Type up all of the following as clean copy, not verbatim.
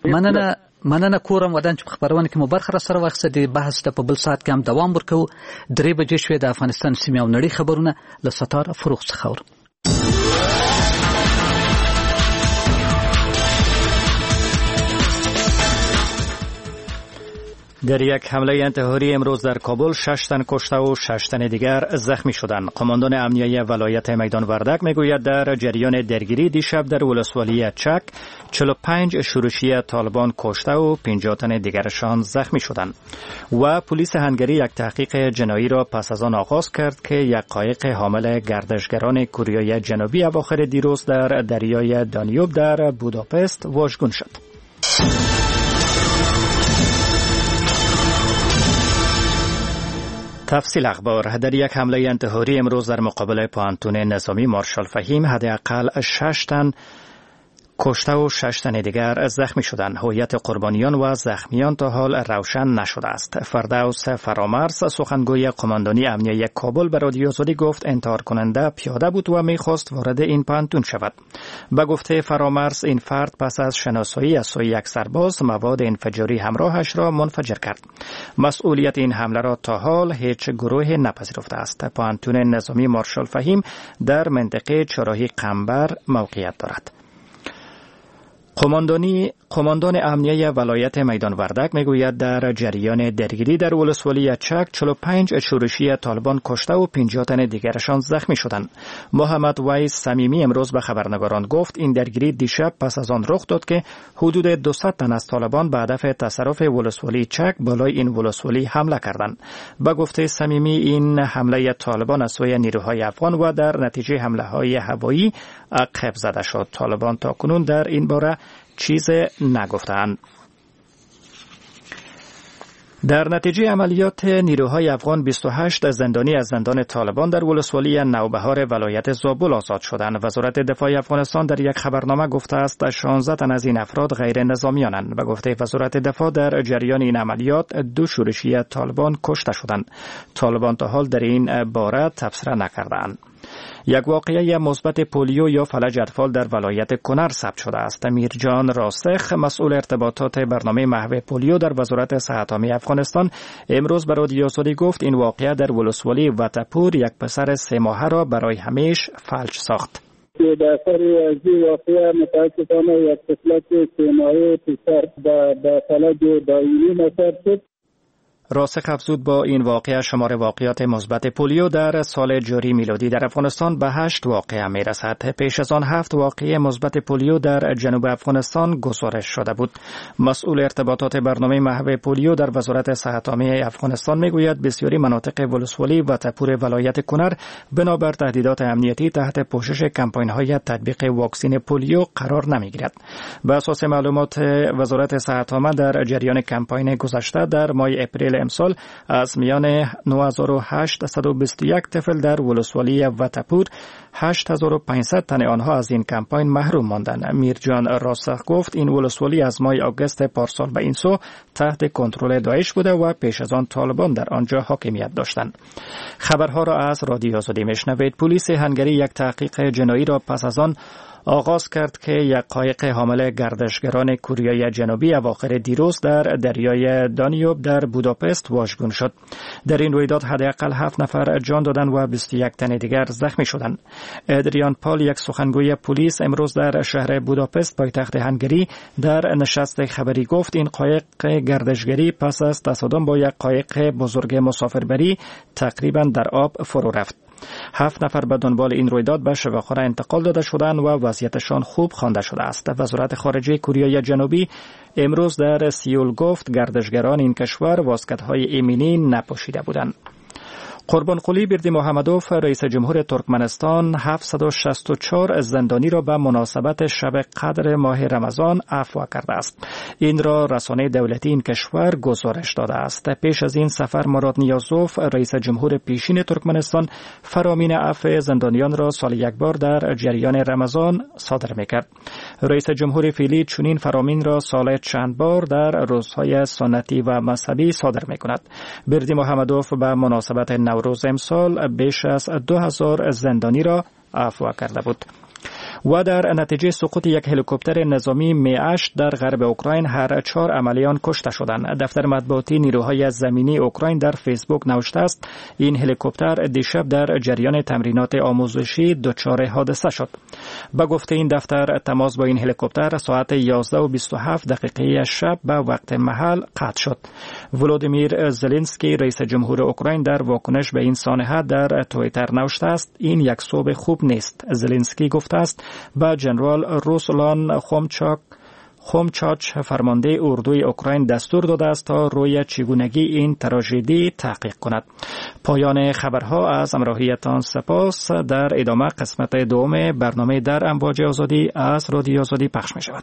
مننه کورم ودان چې خبرونه کې مو برخه را سره واخسته د بحث ته په بل ساعت کې هم دوام ورکو. 3 بجې شوې د افغانستان سیمه او نړۍ خبرونه له ستار فروغ څخه اورم. در یک حمله انتحاری امروز در کابل 6 تن کشته و 6 تن دیگر زخمی شدند. قماندان امنیه ولایت میدان وردک میگوید در جریان درگیری دیشب در ولسوالی چک 45 شورشی طالبان کشته و 50 تن دیگرشان زخمی شدند. و پلیس هنگری یک تحقیق جنایی را پس از آن آغاز کرد که یک قایق حامل گردشگران کوریای جنوبی اواخر دیروز در دریای دانیوب در بوداپست واژگون شد. تفصیل اخبار. در یک حمله انتحاری امروز در مقابل پانتون نظامی مارشال فهیم حداقل 6 تن کشته و 6 تن دیگر زخمی شدند. هویت قربانیان و زخمیان تا حال روشن نشده است. فردوس فرامرز سخنگوی قماندانی امنیه کابل به رادیو آزادی گفت انتحار کننده پیاده بود و میخواست وارد این پانتون شود. به گفته فرامرز این فرد پس از شناسایی از سوی یک سرباز مواد انفجاری همراهش را منفجر کرد. مسئولیت این حمله را تا حال هیچ گروه نپذیرفته است. پانتون نظامی مارشال فهیم در منطقه چهارراهی قنبر موقعیت دارد. قماندان امنیه ولایت میدان وردک میگوید در جریان درگیری در ولسوالی چک 45 شورشی طالبان کشته و 50 تن دیگرشان زخمی شدند. محمد ویس صمیمی امروز به خبرنگاران گفت این درگیری دیشب پس از آن رخ داد که حدود 200 تن از طالبان به هدف تصرف ولسوالی چک بالای این ولسوالی حمله کردند. به گفته صمیمی این حمله طالبان از سوی نیروهای افغان و در نتیجه حمله‌های هوایی عقب زده شد. طالبان تاکنون در این باره چیز نگفتند. در نتیجه عملیات نیروهای افغان 28 زندانی از زندان طالبان در ولسوالی نوبهار ولایت زابل آزاد شدند. وزارت دفاع افغانستان در یک خبرنامه گفته است 16 تن از این افراد غیر نظامیانند. به گفته وزارت دفاع در جریان این عملیات 2 شورشی طالبان کشته شدند. طالبان تا حال در این باره تبصره نکردند. یک واقعه مثبت پولیو یا فلج اطفال در ولایت کنر ثبت شده است. میرجان راسخ مسئول ارتباطات برنامه محو پولیو در وزارت صحت عامه افغانستان امروز به رادیو آزادی گفت این واقعه در ولسوالی وطپور یک پسر 3 ماهه را برای همیشه فلج ساخت. در اثر از این واقعه متاسفانه یک طفلک 3 ماهه پسر به فلج دائمی مصاب شد. راسخ افزود با این واقعه شمار واقعات مثبت پولیو در سال جاری میلادی در افغانستان به 8 واقعه میرسد. پیش از آن 7 واقعه مثبت پولیو در جنوب افغانستان گزارش شده بود. مسئول ارتباطات برنامه محو پولیو در وزارت صحت عامه افغانستان میگوید بسیاری مناطق ولسوالی و تپور ولایت کنر بنابر تهدیدات امنیتی تحت پوشش کمپاین‌های تطبیق واکسن پولیو قرار نمیگیرد. بر اساس معلومات وزارت صحت عامه در جریان کمپاین گذشته در ماه اپریل امسال از میان 9821 طفل در ولسوالی وطپور 8500 تن آنها از این کمپاین محروم ماندند. میرجان راسخ گفت این ولسوالی از ماه آگوست پارسال به این سو تحت کنترل داعش بوده و پیش از آن طالبان در آنجا حاکمیت داشتند. خبرها را از رادیو آزادی میشنوید. پلیس هنگری یک تحقیق جنایی را پس از آن آغاز کرد که یک قایق حامل گردشگران کوریای جنوبی اواخر دیروز در دریای دانیوب در بوداپست واژگون شد. در این رویداد حداقل 7 نفر جان دادند و 21 تن دیگر زخمی شدند. ادریان پال یک سخنگوی پلیس امروز در شهر بوداپست پایتخت هنگری در نشست خبری گفت این قایق گردشگری پس از تصادم با یک قایق بزرگ مسافربری تقریبا در آب فرو رفت. 7 نفر به دنبال این رویداد به شبهخانه انتقال داده شدند و وضعیتشان خوب خوانده شده است. وزارت خارجه کره جنوبی امروز در سیول گفت گردشگران این کشور واسکت‌های ایمنی نپوشیده بودند. قربانقلی بردیمحمدوف رئیس جمهور ترکمنستان 764 زندانی را به مناسبت شب قدر ماه رمضان عفو کرده است. این را رسانه دولتی این کشور گزارش داده است. پیش از این سفر مراد نیازوف رئیس جمهور پیشین ترکمنستان فرامین عفو زندانیان را سال یک بار در جریان رمضان صادر میکرد. رئیس جمهور فعلی چنین فرامین را سال چند بار در روزهای سنتی و مذهبی صادر میکند. بردیمحمدوف به مناسبت نوروز امسال بیش از 2000 زندانی را عفو کرده بود. و در نتیجه سقوط یک هلیکوپتر نظامی می-8 در غرب اوکراین هر 4 عملیان کشته شدند. دفتر مطبوعاتی نیروهای زمینی اوکراین در فیسبوک نوشته است این هلیکوپتر دیشب در جریان تمرینات آموزشی دچار حادثه شد. به گفته این دفتر تماس با این هلیکوپتر ساعت 11:27 شب به وقت محل قطع شد. ولودیمیر زلنسکی رئیس جمهور اوکراین در واکنش به این سانحه در توییتر نوشته است این یک صبح خوب نیست. زلنسکی گفته است به جنرال روسلان خومچاچ فرمانده اردوی اوکراین دستور داده است تا روی چگونگی این تراژدی تحقیق کند. پایان خبرها از همراهیتان سپاس. در ادامه قسمت دوم برنامه در امواج آزادی از رادیو آزادی پخش می شود.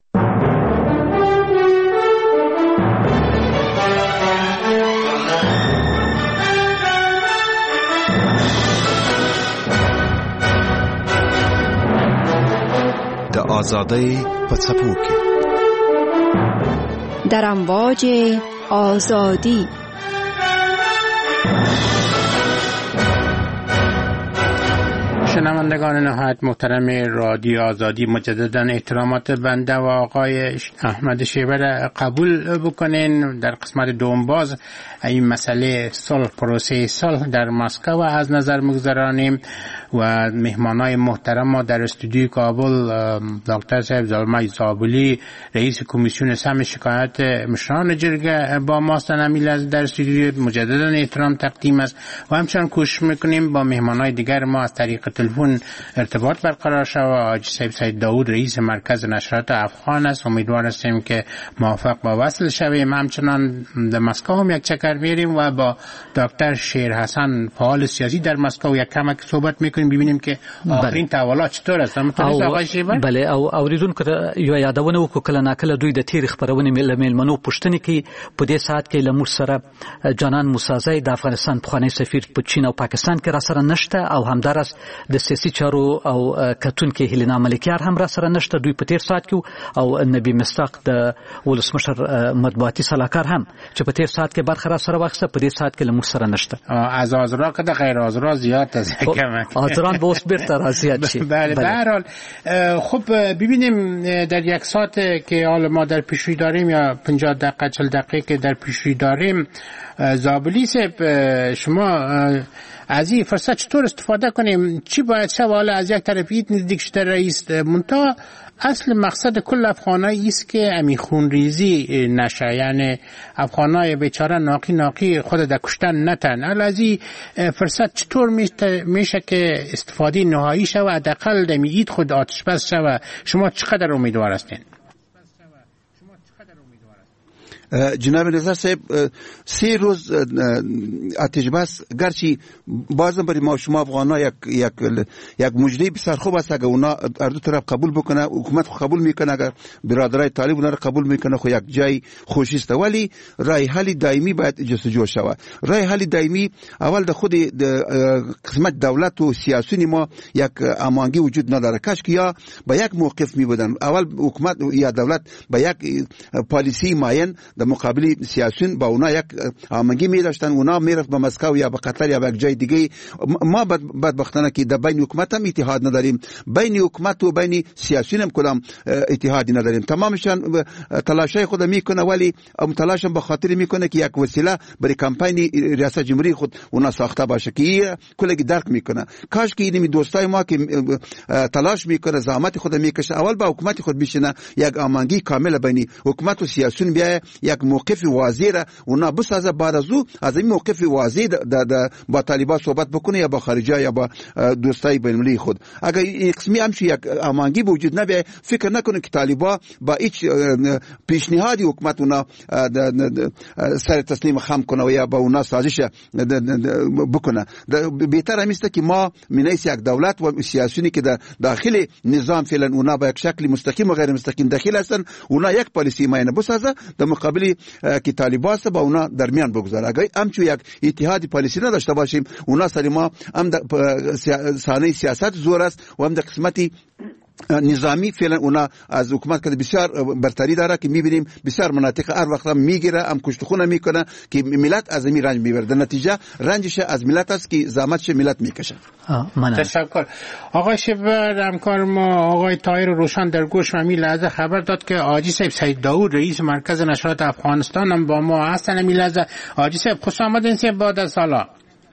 د آزادی په څپو کې در امواج آزادی. شنوندگان نهایت محترم رادیو آزادی، مجددا احترامات بنده و آقای احمد شیبه را قبول بکنین. در قسمت دوم باز این مسئله صلح، پروسه صلح در مسکو از نظر میگذرانیم و مهمانای محترم ما در استودیوی کابل دکتر صاحب زلمه زابلی رئیس کمیسیون سم شکایت مشران جرگه با ماست نمیل در استودیو، مجددا احترام تقدیم است و همچنان کوشش میکنیم با مهمانای دیگر ما از طریق تلفن ارتباط برقرار شود. حاجی صاحب سید داود رئیس مرکز نشرات افغان است. امیدوار هستیم که موفق با وصل شویم. همچنان در مسکو هم یک چکر میریم و با دکتر شیر حسن فعال سیاسی در مسکو یک کمک صحبت میکنیم ببینیم که آخرین تحولات چطور است. بله او اوریدونکو یو یادونه وکړه کله ناکله دوی د تیر خبرونه میلمنو پوښتنه کوي. په دې ساعت کې لمر سره جانان موسازی د افغانستان پخوانی سفیر په چین او پاکستان کې را سره نشته او همدارس د سیاسي چارو او کتونکو هلینا ملکیار هم را سره نشته. دوی په تیر ساعت کې او نبی مستاق د ولسمشر مطبوعاتي صلاحکار هم چې په تیر ساعت کې برخه را سره واخیسته په دې ساعت کې لمر سره نشته. از آزرا که د غیر آزرا زیاد است کمک آزران به اوس بیرته راځي شي. بله به هر حال خب ببینیم در یک ساعت که حالا ما در پیشروی داریم یا 50 دقیقه 40 دقیقه که در پیشروی داریم، زابلی صاحب شما از این فرصت چطور استفاده کنیم؟ چی باید سوال از یک طرفیت نزدیک شده رئیس منتها اصل مقصد کل افغانایی است که امی خونریزی نشه، یعنی افغانای بیچاره ناقی خود در کشتن نتن. از این فرصت چطور میشه که استفاده نهایی شود حداقل دمی اید خود آتش بس شود؟ شما چقدر امیدوار هستین؟ جناب نظر صاحب 3 روز آتش بس گرچه بازم برای ما شما افغانا یک مجری بسیار خوب است اگر اونا هر دو طرف قبول بکنه، حکومت قبول میکنه، اگر برادرای طالب اونا رو قبول میکنه خو یک جای خوشی است. ولی رای حل دائمی باید جستجو شود. رای حل دائمی اول د خود قسمت دولت و سیاسیون ما یک امانگی وجود نداره. کاش که یا با یک موقف می بودن، اول حکومت یا دولت با یک پالیسی معین در مقابل سیاسیون با اونا یک امانگی می داشتن، اونا میرفت به مسکو یا به قطر یا به یک جای دیگه. ما بدبختانه که در بین حکومت هم اتحاد نداریم، بین حکومت و بین سیاسیون هم کدام اتحادی نداریم. تمامشان تلاشای خود میکنه ولی تلاش هم به خاطر میکنه که یک وسیله برای کمپاین ریاست جمهوری خود اونا ساخته باشه که کلگی درک میکنه. کاش که این دوستای ما که تلاش میکنه زحمت خود میکشه اول با حکومت خود بشینه، یک امانگی کامل بین حکومت و سیاسیون بیای، یک موقف واضح را اونا بسازه. بعد از این موقف واضح با طالبان صحبت بکنه یا با خارجه یا با دوستای بین المللی خود. اگر این قسمی همچی یک امانگی وجود نبیه فکر نکنه که طالبان با هیچ پیشنهادی حکومت اونا سر تسلیم خم کنه و یا با اونا سازش بکنه. بهتر همیسته که ما منیس یک دولت و سیاسیونی که در داخل نظام فعلا اونا با یک شکل مستقیم و غیر مستقیم داخل هستن، اونا یک پالیسی معینه بسازه در مقابل که طالبان است با اونا درمیان بگذاره. اگر همچو یک اتحادی پالیسی نداشته باشیم اونا سر ما هم در سانه سیاست زور است و هم در قسمتی نظامی فعلا اونا از حکومت که بسیار برتری داره که میبینیم بسیار مناطق هر وقت هم میگیره، هم کشتخونه میکنه که ملت از این رنج میبره. در نتیجه رنجش از ملت است که زحمتش ملت میکشه. تشکر. آقای شیبر، همکار ما آقای طاهر روشن در گوش همین لحظه خبر داد که حاجی صاحب سید داود رئیس مرکز نشریات افغانستان هم با ما هستن. همین لحظه حاجی صاحب خوش آمدین صاحب بعد از سالا.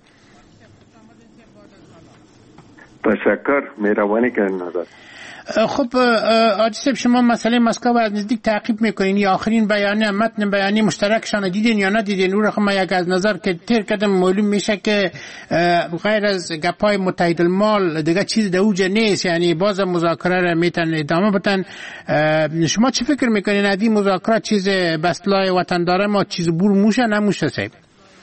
تشکر، مهربانی کردین نظر. خب حاجی صاحب، شما مسئله مسکو از نزدیک تعقیب میکنین. یا آخرین بیانیه، متن بیانیه مشترکشان دیدین یا ندیدین؟ اون رقم یک از نظر که تیر کردم معلوم میشه که غیر از گپای متحد المال دیگه چیز دوجه نیست، یعنی باز مذاکره را میتن ادامه بدن. شما چی فکر میکنین؟ ادی مذاکره چیز بسلای وطن داره ما چیز بور موشه نموشه صاحب؟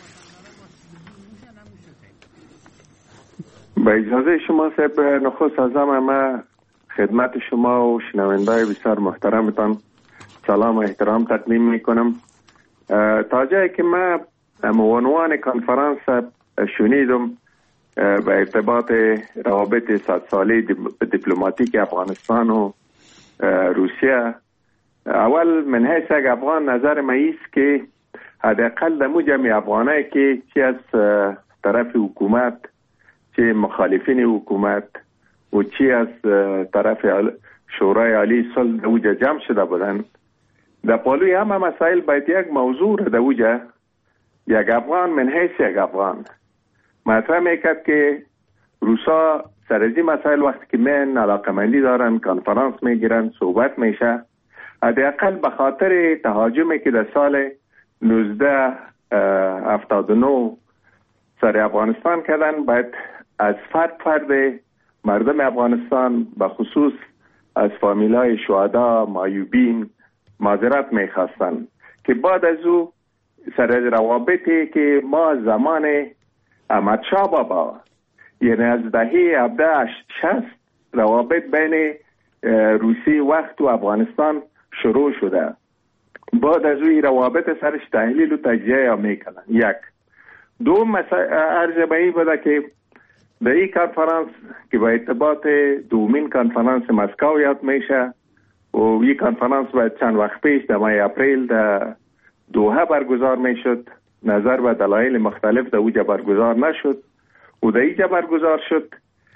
با اجازه شما صاحب، نخست از همه خدمت شما و شنوندای بسیار محترمتان سلام و احترام تقدیم میکنم. تا جایی که من عنوان کنفرانس شنیدم به ارتباط روابط 100 ساله دیپلماتیک افغانستان و روسیه، اول من حیث یک افغان نظر من ایست که حداقل دمو جمعی افغانه که چی از طرف حکومت، چی مخالفین حکومت و چی از طرف شورای عالی صلح دوجه جمع شده بودند، در پالوی همه مسائل باید یک موضوع را دوجه یک افغان من حیث یک افغان مطرح میکرد که روسا سر از این مسائل وقتی که من علاقمندی دارن کنفرانس میگیرن صحبت میشه، حداقل به خاطر تهاجمی که در سال 1979 سر افغانستان کردن باید از فرد مردم افغانستان به خصوص از فامیلای شهدا معیوبین معذرت میخواستن که بعد از او سر روابطی که ما زمان احمد شاه بابا، یعنی از دهه 1760 روابط بین روسی وقت و افغانستان شروع شده، بعد از او روابط سرش تحلیل و تجزیه میکنن. یک دوم عرض به این بوده که در این کنفرانس که با ارتباط دومین کنفرانس مسکو یاد میشه و این کنفرانس باید چند وقت پیش در ماه اپریل در دوحه برگزار میشد، نظر به دلایل مختلف در اوجه برگزار نشد و در اینجا برگزار شد.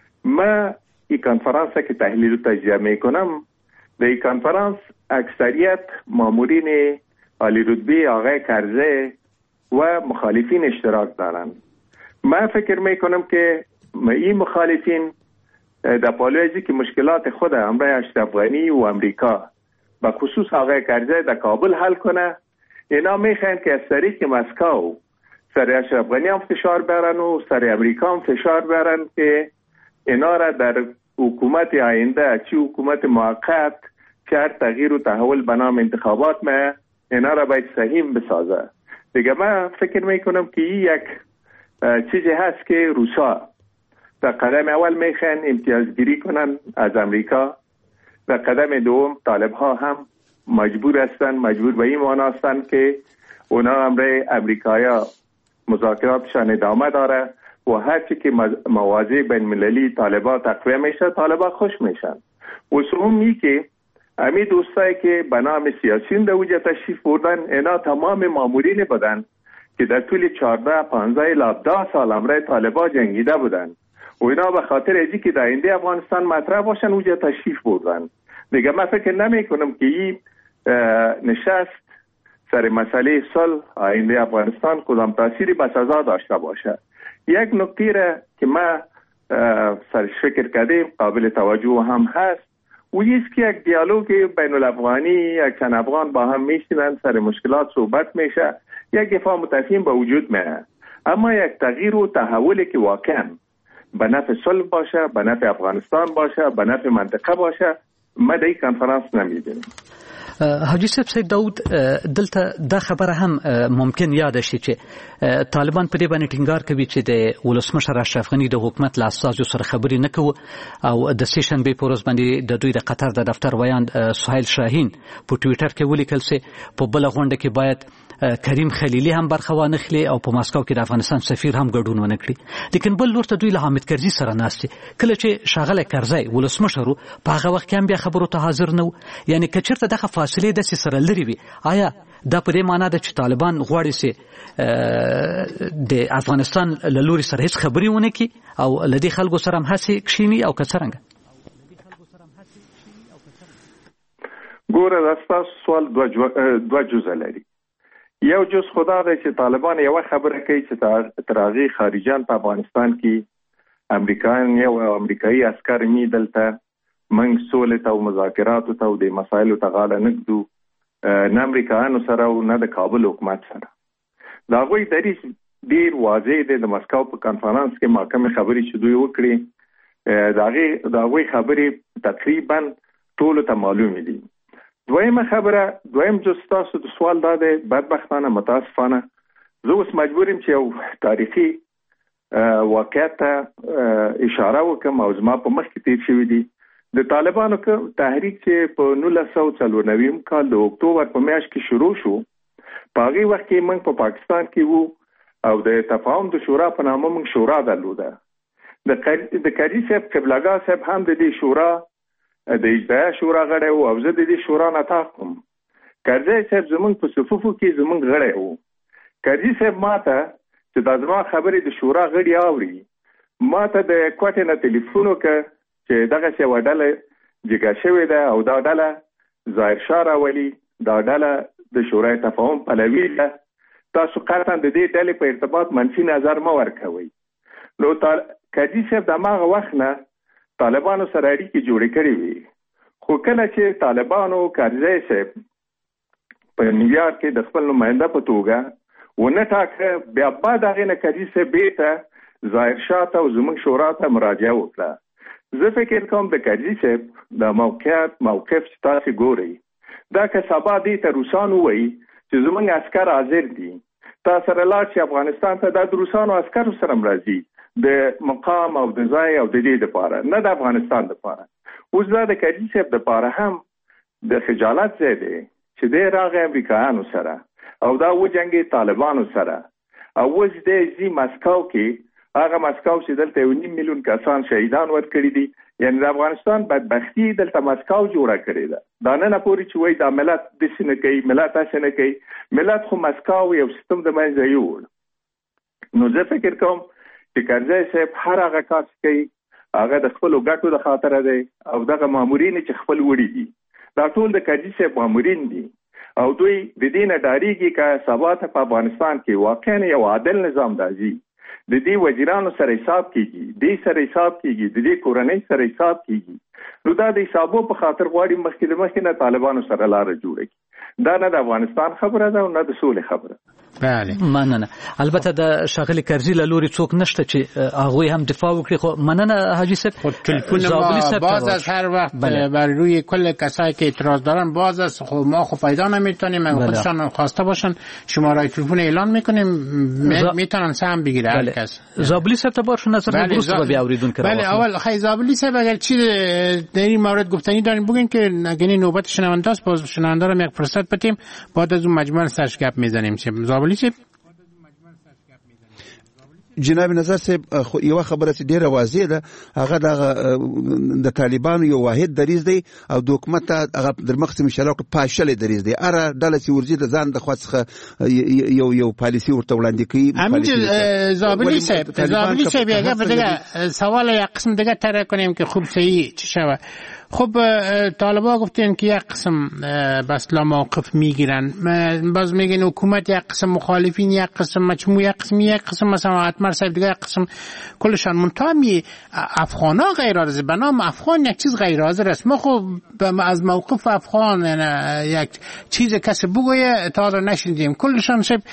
من این کنفرانس که تحلیل و تجزیه میکنم، در این کنفرانس اکثریت مامورین عالی رتبه آقای کرزی و مخالفین اشتراک دارند. من فکر میکنم که این مخالفین در پالوی که مشکلات خود همراه اشرف غنی و امریکا به خصوص آقای کرزی در کابل حل کنه، اینا میخواین که از طریق مسکو سر اشرف غنی هم فشار برن و سر امریکا هم فشار برن که اینا را در حکومت آینده، چی حکومت موقت، چه هر تغییر و تحول به نام انتخابات ما اینا را باید سهیم بسازه. دیگه من فکر میکنم که این یک چیزی هست که روسا در قدم اول میخوان امتیازگیری کنن از امریکا، در قدم دوم طالب ها هم مجبور به این معنا هستند که اونا همراه امریکایا مذاکراتشان ادامه داره و هرچی که مواضع بین مللی طالبا تقویه میشه طالبا خوش میشن. و سومی که امی دوستایی که به نام سیاسیون در اوجه تشریف بردن، اینا تمام مامورین بودن که در طول 14 15 الی 10 سال همراه طالبا جنگیده بودن و اینا به خاطر ازی که در آینده افغانستان مطرح باشن اوجه تشریف بردن. دیگه من فکر نمی کنم که این نشست سر مسئله صلح آینده افغانستان کدام تأثیری بسزا داشته باشه. یک نکته را که من سرش فکر کردیم قابل توجه هم هست و ایست که یک دیالوگ بین الافغانی، یک چند افغان با هم میشینن سر مشکلات صحبت میشه، یک دفاع متفاهم به وجود میاد، اما یک تغییر و تحولی که واقعا به نفع صلح باشه، به نفع افغانستان باشه، به نفع منطقه باشه، ما در این کنفرانس نمیدونیم. حاجی صاحب سید داود دلته دا خبره هم ممکن یاد شي چې طالبان په دې باندې ټینګار کوي چې د ولسمشر اشرف غنی د حکومت له اساسو سره خبرې نه کوي او د سیشن به پروز باندې د دوی د قطر د دفتر ویاند سهیل شاهین په ټوئیټر کې ولیکل چې په بل غونډه کې باید کریم خلیلی هم برخه وانخلي او په ماسکو کې د افغانستان سفیر هم ګډون ونه کړي. لیکن بل لور ته دوی له حامد کرزي سره ناست کله چې شاغله کرزي ولسمشر په هغه وخت کې هم بیا خبرو ته حاضر نه و. یعنی کچرته دغه فاصله د سره لري وي آیا دا په دې معنی ده چې طالبان غواړي چې د افغانستان له لوري سره هیڅ خبرې ونه کړي او لدی خلکو سره هم هڅې کښینی او کڅرنګ؟ ګوره دا تاسو سوال دوه جزء لري. یو جز خدا ده چې طالبان یو خبره کوي چې تراغي خارجان په افغانستان کې امریکایان یو امریکایي عسكر می دلته منګ سولې ته او مذاکراتو ته او د مسایلو ته غاړه نږدو نه امریکایانو سره او نه د کابل حکومت سره. دا غوي دریس ډیر واضح دی. د مسکو په کانفرنس کې محکمه خبرې چې دوی وکړي دا غوي خبرې تقریبا ټول ته معلومې دي. دویم جو تاسو د سوال دا دی بدبختانه متاسفانه زه اوس مجبورم چې یو تاریخي واقعیت ته اشاره وکم او زما په مخ کې تیر شوی دی. د طالبانو تحریک چې په 1994 کال د اکتوبر په میاشت کې شروع شو په هغه وخت کې موږ په پاکستان کې وو او د تفاهم د شورا په نامه موږ شورا درلوده. د قاضي صاحب قبلګاه صاحب هم د دې شورا د اجرایه شورا غړی وو او زه د دې شورا نه تاقم. قاضي صاحب زمونږ په صفوفو کې زمونږ غړی وو. قاضي صاحب ماته چې دا زما خبرې د شورا غړي اوري ماته د کوټې نه ټلیفون وکړ چې دغه څه وډاله جګه شوې ده او دا ډله ظاهر شاه راولي دا ډله د شورای تفاهم پلوي ده. تاسو قطعا د دې ډلې په ارتباط منفي نظر مه ورکوئ. نو قاضي صاحب د هغه وخت نه طالبانو سره اړیکې جوړې کړې وي. خو کله چې طالبانو قاضي صاحب په نیویارک کې د خپل نماینده په توګه ونه ټاکه بیا بعد هغې نه قاضي صاحب بیرته ظاهر شاه ته او زموږ شورا ته مراجعه وکړه. زه فکر کوم د قاضي صاحب د موقف چې تاسو ګورئ دا که سبا دې ته روسان ووایي چې زموږ عسکر حاضر دي تاسو سره لاړ چې افغانستان ته د روسانو عسکرو سره مرضي د مقام او د ځای او د دې لپاره نه د افغانستان لپاره. اوس دا د قاضي صاحب لپاره هم د خجالت ځای دی چې دی راغی امریکایانو سره او دا وجنګي طالبانو سره او اوس دی مسکو کې هغه مسکو چې دلته 1.5 میلیون کسان شهیدان ورکړي دي. یعنی د افغانستان بدبختی دلته مسکو جوړه کړې ده. دا نه پوري چې وای دا ملت د سینه کوي ملت اسنه کوي ملت خو مسکو یو سیستم د منځ یو. نو زه فکر کوم چې قاضي صاحب هر هغه کار کوي هغه د خپل ګټو د خاطر دی او دغه مامورین چې خپل وړي دي دا ټول د قاضي صاحب مامورین دي او دوی د دې نه ډاریږي چې سبا ته په افغانستان کې واقعا یو عادل نظام راځي. د دې وزیرانو سره حساب کیږي د سره حساب کیږي د دې کورنۍ سره حساب کیږي. نو دا د حسابو په خاطر غواړي مخکې نه طالبانو سره لار جوړه کړي. دا نه د افغانستان خبره ده او نه د سولې خبره. بله مننه. البته د شاغلي کرزي له لوري څوک نشته چې هغه هم دفاع وکړي. خو مننه حاجی صاحب. تلفن باز از هر وقت بر روی کل کسایی که اعتراض دارن باز است. خب ما خب پیدا نمیتونیم اگه خودشان خواسته باشن شماره تلفن اعلان میکنیم میتونن سهم بگیره هر کس. زابلی صاحب تبارش نظر درست رو بیاوریدون کرد. بله اول خیلی زابلی صاحب اگر چی در این مورد گفتنی دارین بگین که نگینی نوبت شنونده است باز شنونده رو یک فرصت بدیم بعد از اون مجموعه سرش گپ میزنیم. زابلی صاحب جناب نظر صاحب یو خبره چې ډیره واضح ده هغه د طالبانو یو واحد دریځ دی او د حکومت هغه در مخکې مشرک پاشل دریځ دی. اره ډله چې ورځي د ځان د خوڅخه یو پالیسی ورته وړاندې کوي. همین زابلی صاحب یه دیگه سوال یک قسم دیگه طرح کنیم که خوب صحیح چی شود. خب طالبا گفتن که یک قسم بسلا موقف میگیرن باز میگن حکومت یک قسم مخالفین یک قسم مجموع یک قسم مثلا اتمر صاحب دیگه یک قسم کلشان منتهی افغانا غیر حاضر به نام افغان یک چیز غیر حاضر است. ما خب از موقف افغان یک چیز کسی بگویه تا حالا نشنیدیم کلشان صاحب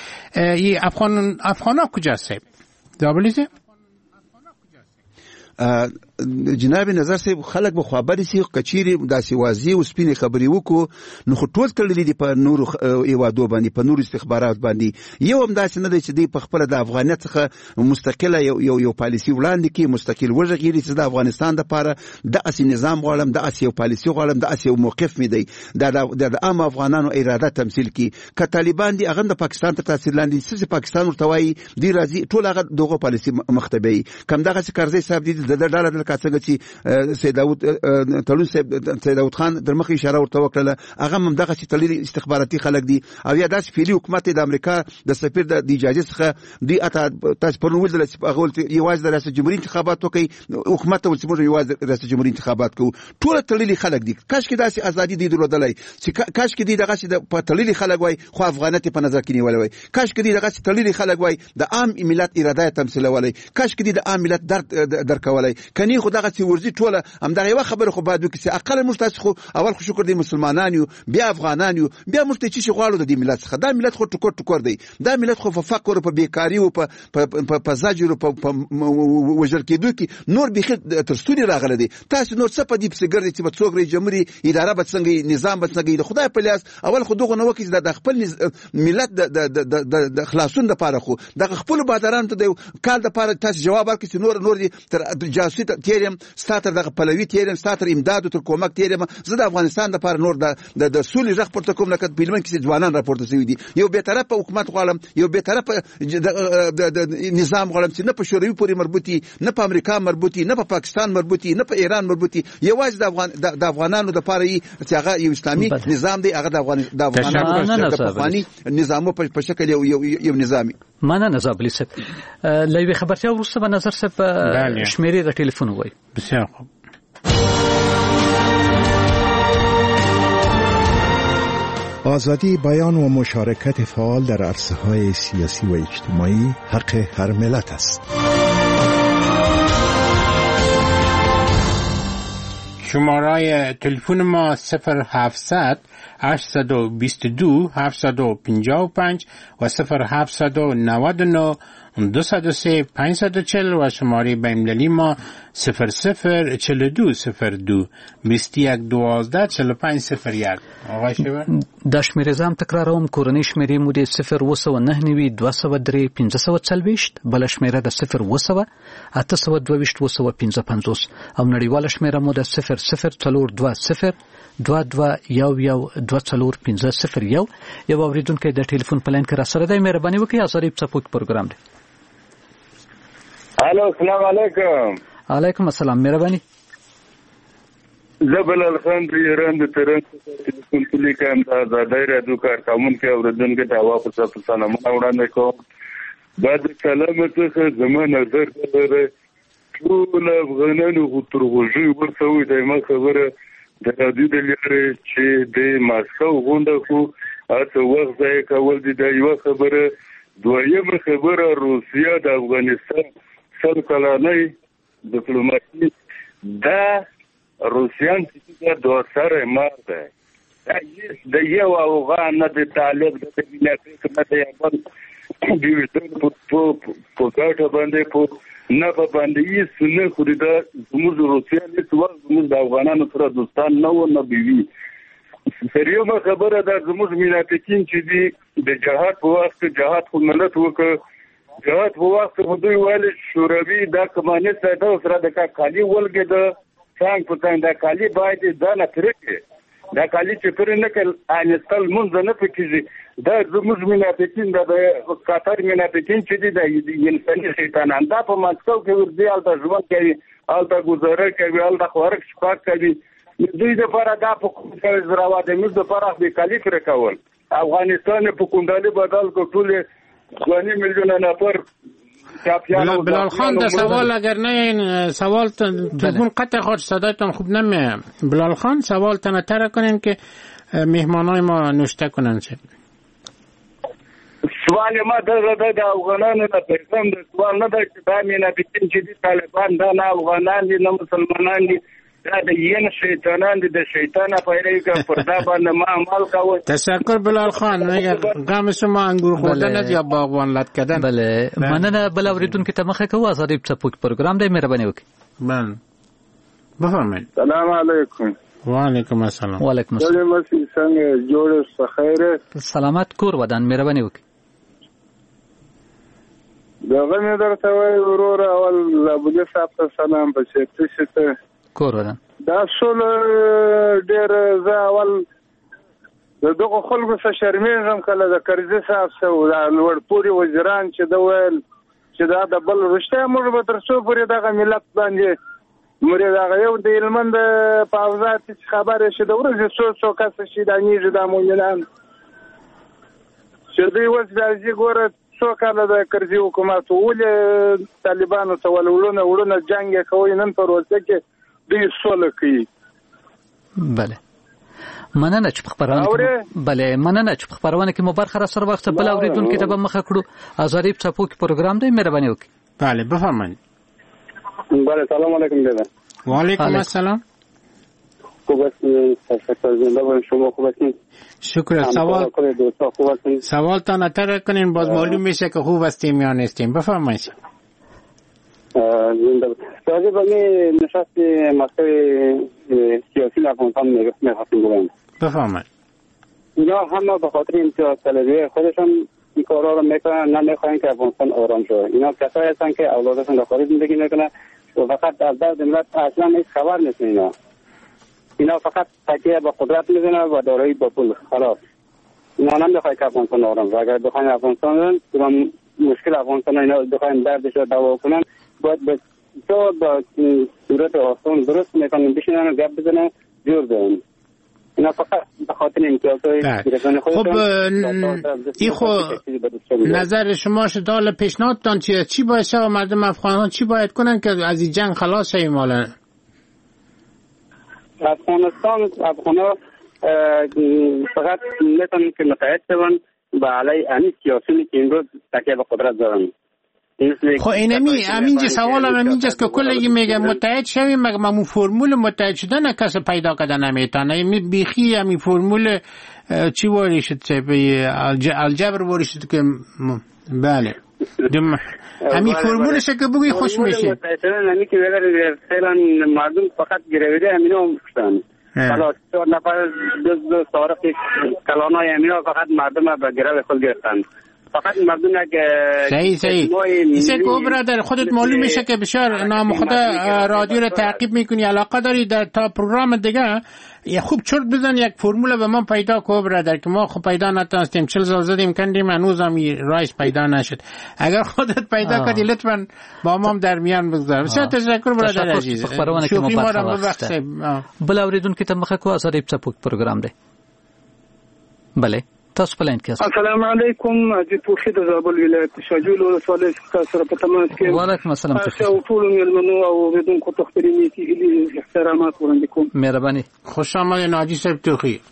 افغانا کجاست صاحب؟ زابلی صاحب جناب نظر صاحب خلک به خبرې سي کچيري داسې واضح او سپینې خبرې وکړو نو خو ټول تړلې دي په نورو ایوادو باندې په نورو استخبارات باندې یو هم داسې نه دی چې دی په خپل د افغانیت څخه مستقله یو پالیسي وړاندې کې مستقل وژغېږي چې د افغانستان لپاره د اسی نظام غواړم د اسی یو پالیسي غواړم د اسی یو موقف مې دی د عام افغانانو اراده تمثيل کی که طالبان دي هغه د پاکستان تر تاثیر لاندې چې پاکستان ورته وایي دی راځي ټول هغه دغه پالیسي مختبي کم دغه کرزي صاحب دي د ډاله د کاڅنګ چې سید داوود تړون سید داوود خان در مخ اشاره ورته وکړه هغه هم دغه چې تللي استخباراتي خلک دي او یا داس فعلی حکومت د امریکا د سفیر د اجازه څخه دی اته تاسو په نوول د هغه یوازې د رئیس جمهوریت انتخابات وکي حکومت ول چې موږ یوازې رئیس جمهوریت انتخابات کوو ټول تللي خلک دي کاش کې داسې ازادي دي درلودلای چې کاش کې دي دغه چې په تللي خلک وای خو افغانیت په نظر کې نیولای وای کاش کې دي دغه چې تللي خلک وای د عام ملت اراده تمثيلولای کاش کې دي د عام ملت درک کولای کني خو دغه چې ورزي ټوله هم دغه یو خبره خو بعد وکړي اقل مشتاس خو اول خو شکر دي مسلمانان یو بیا افغانان یو بیا مفت چې غواړو د دې ملت څخه دا ملت خو ټکور دی دا ملت خو په فقر او په بیکاری او په زاجر او په وجر کېدو کې نور به تر ستوري راغله دي تاسو نور څه په دې پسې ګرځي چې په څوک ری جمهوریت اداره به څنګه نظام به څنګه د خدای په لاس اول خو دغه نو کې د خپل ملت د خلاصون لپاره خو د خپل بادران ته د کال لپاره تاسو جواب ورکړئ چې نور دي تر جاسوسي تیرم ستاتر د پلوي تیرم ستاتر امداد او تر کومک تیرم زه د افغانستان لپاره نور د سولې ځخ پورته کوم لکه پیلمن کې ځوانان راپورته شوی دي یو به طرفه حکومت غواړم یو به طرفه نظام غواړم چې نه په شوروي پورې مربوطي نه په امریکا مربوطي نه په پاکستان مربوطي نه په ایران مربوطي یوازې د افغانانو لپاره چې هغه یو اسلامي نظام دی هغه د افغانانو د پخواني نظامو په شکل یو نظامي مننه زابلی صاحب لوي خبرتیا وروسته به نظر صاحب شمیرې د ټلیفون وای بسیار خوب آزادی بیان و مشارکت فعال در عرصه‌های سیاسی و اجتماعی حق هر ملت است. شماره تلفن ما 0700 822 755 و 0799 203 540 و شماره بین‌المللی ما 004202 2112 آقای شیبر د شمیرې زام تکراروم کورنۍ شمیرې مو د 0992 203 540 بل شمیره د 0 822 255 او نړیواله شمیره مو د 0042 2211 یو اوریدونکو د ټلیفون پلان کې را سره دی مهرباني وکړئ ازاري په پروګرام دی. الو السلام علیکم. علیکم السلام مهرباني. زبل الخان ایران د ترن ټلیفون لیکم دا دایره د کارکمون کې اوریدونکو ته واپس سلام وړاندې کوم. بعد سلامت څخه زموږ نظر لري ټول افغانانو غوړږي ورته وي د ما خبره د دې د لري چې د ماسکو غونډه خو اته وخت ځای کول دي د یو خبره دویمه خبره روسیا د افغانستان سره کلانې ډیپلوماسي دا روسیان چې د سره مار ده د یو افغان نه د طالب د ملت نه د یمن د په کاټه باندې په نه په باندې یې سونه خوري دا زموږ روسیا نه زموږ د افغانانو سره دوستان نه و نه بیوي سریومه خبره ده زموږ منافقین چې دي د جهاد په وخت جهاد خو ملت وکړ جهاد په وخت خو دوی ویل شوروي دا کمانه ساده سره د کالی ولګي د څنګه په څنګه د کالی باید ځان ترکه دا کالی چې پر نه کل انستل مونږ نه پکېږي دا زموږ منافقین د قطر منافقین چې دي د انساني شیطانان دا په مسکو کې ورځي الته ژوند کوي الته گزاره کوي الته خورک شپاک کوي دوی د لپاره دا په کوم ځای زراوه د موږ لپاره د کالی پر کول افغانستان په کوندالي بدل کو ټول 2 میلیون نفر بلال خان در سوال اگر نه این سوال تلفن قطع خود صدایتان خوب نمیه بلال خان سوال تنتره کنین که مهمانای ما نوشته کنن چه سوال ما در افغانان نه پیغام د سوال نه ده چې دا مینا بچین چې دي طالبان دا نه افغانان دي نه مسلمانان دي دا د ین شیطانان دي د شیطان پیروي کوي پر دا باندې ما عمل کوي. تشکر بلال خان اگر قام شما انگور خوردن یا باغبان لات کردن. بله مننه بل اوریدونکو ته مخه کوو ازادي په پروګرام دی مهرباني وکړئ. بله بفرمایید. سلام علیکم. و علیکم السلام. و علیکم السلام. مسیح څنګه جوړ خیره؟ سلامت کور ودان مهرباني وکړئ. دغه مې درته وایي ورور اول ابولی صاحب ته سلام په شته کور ودان. دا ټول ډېر زه اول د دغه خلکو څخه شرمېږم کله د کرزي صاحب څخه د لوړپوړي وزیران چې د ویل چې دا د بل رښتیا موږ به تر څو پورې دغه ملت باندې موږ دغه یو د هلمند په اوضاع چې خبره شي د ورځې څو کسه شي دا نیږي دا مؤمنان چې دوی اوس راځي ګوره څو کاله د کرزي حکومت ولې طالبانو ته وړونه جنګ یې کوي نن په روسیه کې دوی سوله کوي. بله مننه چې په خبرونه کې مو برخه را سره وخت بل اوریدونکو ته به مخه کړو. ازادي ټاپو کې پروګرام دی مهرباني وکړئ. بله بفرمایید. بله سلام علیکم دیده. و علیکم السلام. خوب هستید؟ تشکر. زنده باشید. شما خوب هستید؟ شکر. سوال تا نتر کنین باز معلوم میشه که خوب هستیم یا نیستیم. بفرمایید. زنده باشید. راجع به نشست مسائل سیاسی افغانستان میخواستیم بگم. بفرمایید. اینا همه به خاطر امتیاز طلبی خودشون این کارا رو میکنن، نمیخواین که افغانستان آرام شه. اینا کسایی هستن که اولادشون در خارج زندگی میکنن و فقط از درد ملت اصلا هیچ خبر نیست. اینا فقط تکیه به قدرت میزنن و دارایی با پول خلاص. اینا نمیخوای که افغانستان آرام شه. اگر بخواین افغانستان مشکل افغانستان اینا بخواین دردش رو دوا کنن باید به تو با صورت آسان درست میکنن بشینن گپ بزنن جور دهن. اینا فقط به خاطر امتیازهای گرفتن خودشون. خب این خو نظر شما شدال پیشنهادتان چیه؟ چی باید شد مردم افغانستان چی باید کنن که از این جنگ خلاص شویم؟ حالا افغانا فقط میتونن که متحد شون به علی همین سیاسیونی که این روز تکیه به قدرت دارن. خب همینجا سوالم همینجاست که کلی میگه متحد شویم مگه همون فرمول متحد شدن کس پیدا کردن نمیتونه. بیخی همین فرمول چی واری شد الجبر واری شد که بله همین فرمولش که بگوی خوش میشه. همین که بگر فعلا مردم فقط گرویده همینا هم کشتن. حالا 4 نفر دو سارق کلانای همینا فقط مردم به گروه خود گرفتن. فقط مردم صحیح ایسه که برادر خودت معلوم میشه که بسیار نامخدا رادیو رو تعقیب میکنی علاقه داری در تا پروگرام دیگه یه خوب چرت بزن یک فرمول به من پیدا کو برادر که ما خب پیدا نتونستیم 40 سال زدیم کندیم هنوز هم رایس پیدا نشد. اگر خودت پیدا کردی لطفا با ما هم در میان بگذار. بسیار تشکر برادر عزیز. شوخی ما رو ببخشید. بله اوریدونکو ته مخه کو ازادي پروگرام دی. بله تاسو په لاین کې اساس. السلام علیکم. اجي توحید زابل ولایت شاجول ولسوالۍ سره په تماس کې. وعلیکم السلام. تاسو ټول ملمنو او اوریدونکو ته خبرې کیږي احترامات وړاندې کوم. مهرباني. خوش آمدید ناجی صاحب توخی.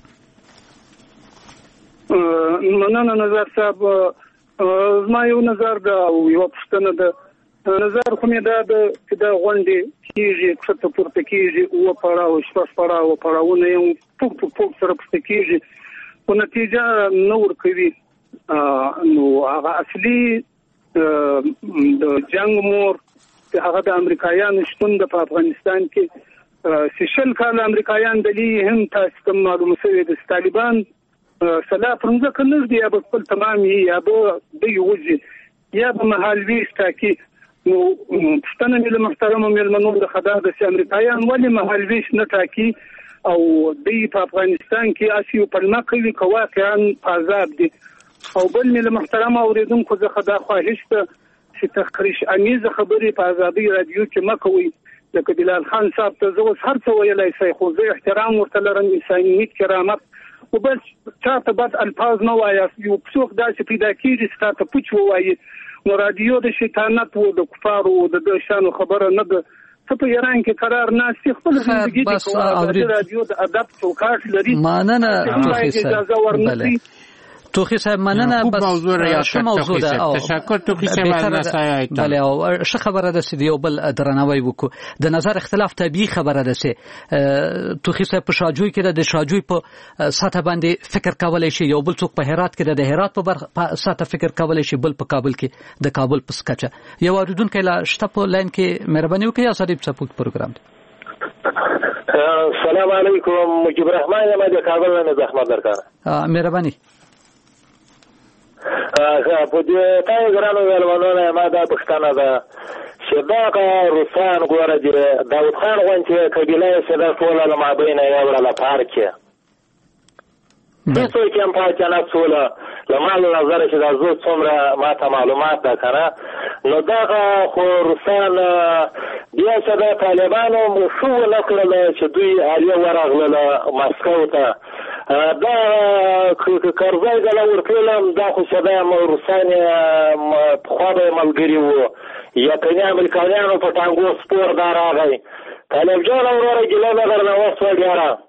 مننه نظر صاحب. ما یو نظر دا او یو پښتنه ده. نظر خو مې دا چې دا غونډې کیږي څه پورته کیږي او پړاو شپږ پړاوونه یو پوک سره پورته کیږي په نتیجه نور کوي. نو هغه اصلي د جنگ مور هغه د امریکایانو شتون د افغانستان کې سیشل کال امریکایان دلی هم تاسو ته معلومه شوی د طالبان سلا پرنځه کنه دی یا په تمامي یا به د یوځي یا به محلوي استاکي. نو پښتنه مل محترم ملمنو د خدای د امریکایان ولې محلوي نه تاکي او د افغانستان کې اسیو پلمه کوي کواکان آزاد دي. او بل مل محترم اوریدونکو زه خدای خواهش ته چې تخریش امیز خبرې په آزادي رادیو کې مکوي. لکه بلال خان صاحب ته زه اوس هر څه ویلای شي خو زه احترام ورته لرم انسانیت کرامت او بل چاته بد الفاظ نه وایي. یو څوک داسې پیدا کیږي چې تاسو پوښ وایي نو رادیو د شیطانت او د کفارو او د شانو خبره نه ده. څه په ایران کې قرار ناشې خپل ژوندۍ د کومه رادیو د ادب چوکاټ لري. مننه توخی صاحب مننه. بس موضوع ده. تشکر توخی صاحب از نصایحت. بله او ش خبره ده چې یو بل درناوی وکړو. د نظر اختلاف طبيعي خبره ده چې توخی صاحب په شاجوی کې د شاجوی په ساته باندې فکر کولای شي. یو بل څوک په هرات کې د هرات په ساته فکر کولای شي. بل په کابل کې د کابل په سکچه. یو اوریدونکو لا شته په لاین کې مهرباني وکړئ ازادي په پروګرام دی. سلام علیکم. مجيب الرحمن یم د کابل نه زحمت درکانه. مهرباني. په دې تای ګرانو ولونه ما دا پښتنه ده چې دا روسان ګوره دي داود خان غونډه قبيله چې دا ټول له مابین یو ولا پارکه هیڅوک هم پاتې نه څوله لمال نظر چې دا زو څومره ماته معلومات ده کنه نو دا خو روسان بیا چې دا طالبانو مشو نکړل چې دوی عالی ورغله مسکو ته دا کارځای د لورتلم دا خو چې دا روسان خو به ملګری وو یا کنه امریکایانو په ټانګو سپور دا راغی طالب جان وروره ګلانه درنه وسوګاره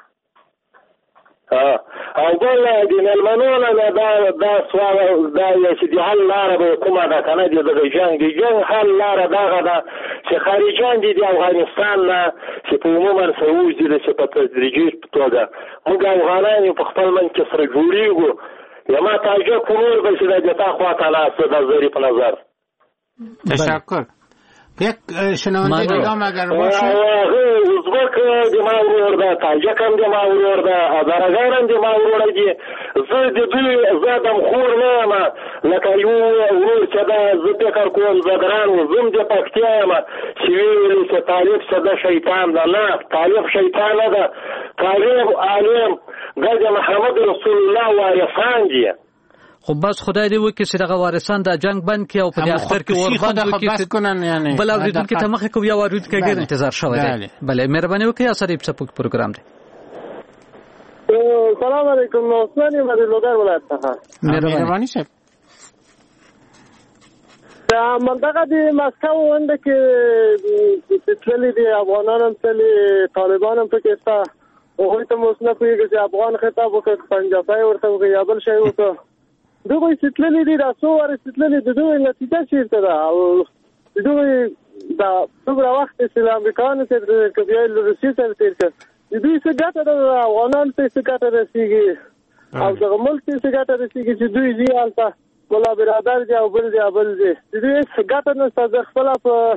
او بل د ملمنونه دا سوال دا چې د حل لاره به کومه ده کنه د جنگ حل لاره دغه ده چې خارجان دي د افغانستان نه چې په عموما سعود دي چې په تدریجي توګه موږ افغانان په خپل من کې سره جوړیږو یا ما تعجب کوم به چې د تا خواته لاس د ظریف نظر. تشکر. یک شنونده دیگه اگر باشه ازبک دی ما ورور ده تاجک هم دی ما ورور ده ازرگان هم دی ما ورور ده زه د دوی زدم خور نه یم لکه یو ورور چې ده زه فکر کوم زدران زم د پکتیا یم چې ویلي چې طالب چې ده شیطان ده نه طالب شیطان نه ده طالب عالم ګرد محمد رسول الله وارثان دي خو بس خدای دې وکړي چې دغه وارثان د جنگ بند کړي او په دې اختر کې وربند وکړي بل اوریدونکو ته مخه کوي یا اوریدونکو کې انتظار شوی دی. بله مهرباني وکړئ اثر په پروګرام دی. سلام علیکم. عثمان یم د لوګر ولایت څخه. مهرباني صاحب دا منطقه دی مسکو ونده کې تللی دی افغانان هم تللی طالبان هم پکې شته هغوی ته اوس نه پوهېږي چې افغان خطاب وکړي پنجابی ورته وکړي یا بل شی وکړه دوی ستللی دي دا څو واره ستللی د دوی نتیجه چیرته ده او دوی دا څومره وخت چې امریکایانو ته که بیا روسیې سره تېر کړ د دوی څه ګټه ده افغانانو ته څه ګټه رسېږي او دغه ملک ته څه ګټه رسېږي چې دوی ځي هلته ملا برادر دي او بل دي او بل دي د دوی هېڅ ګټه نشته. زه خپله په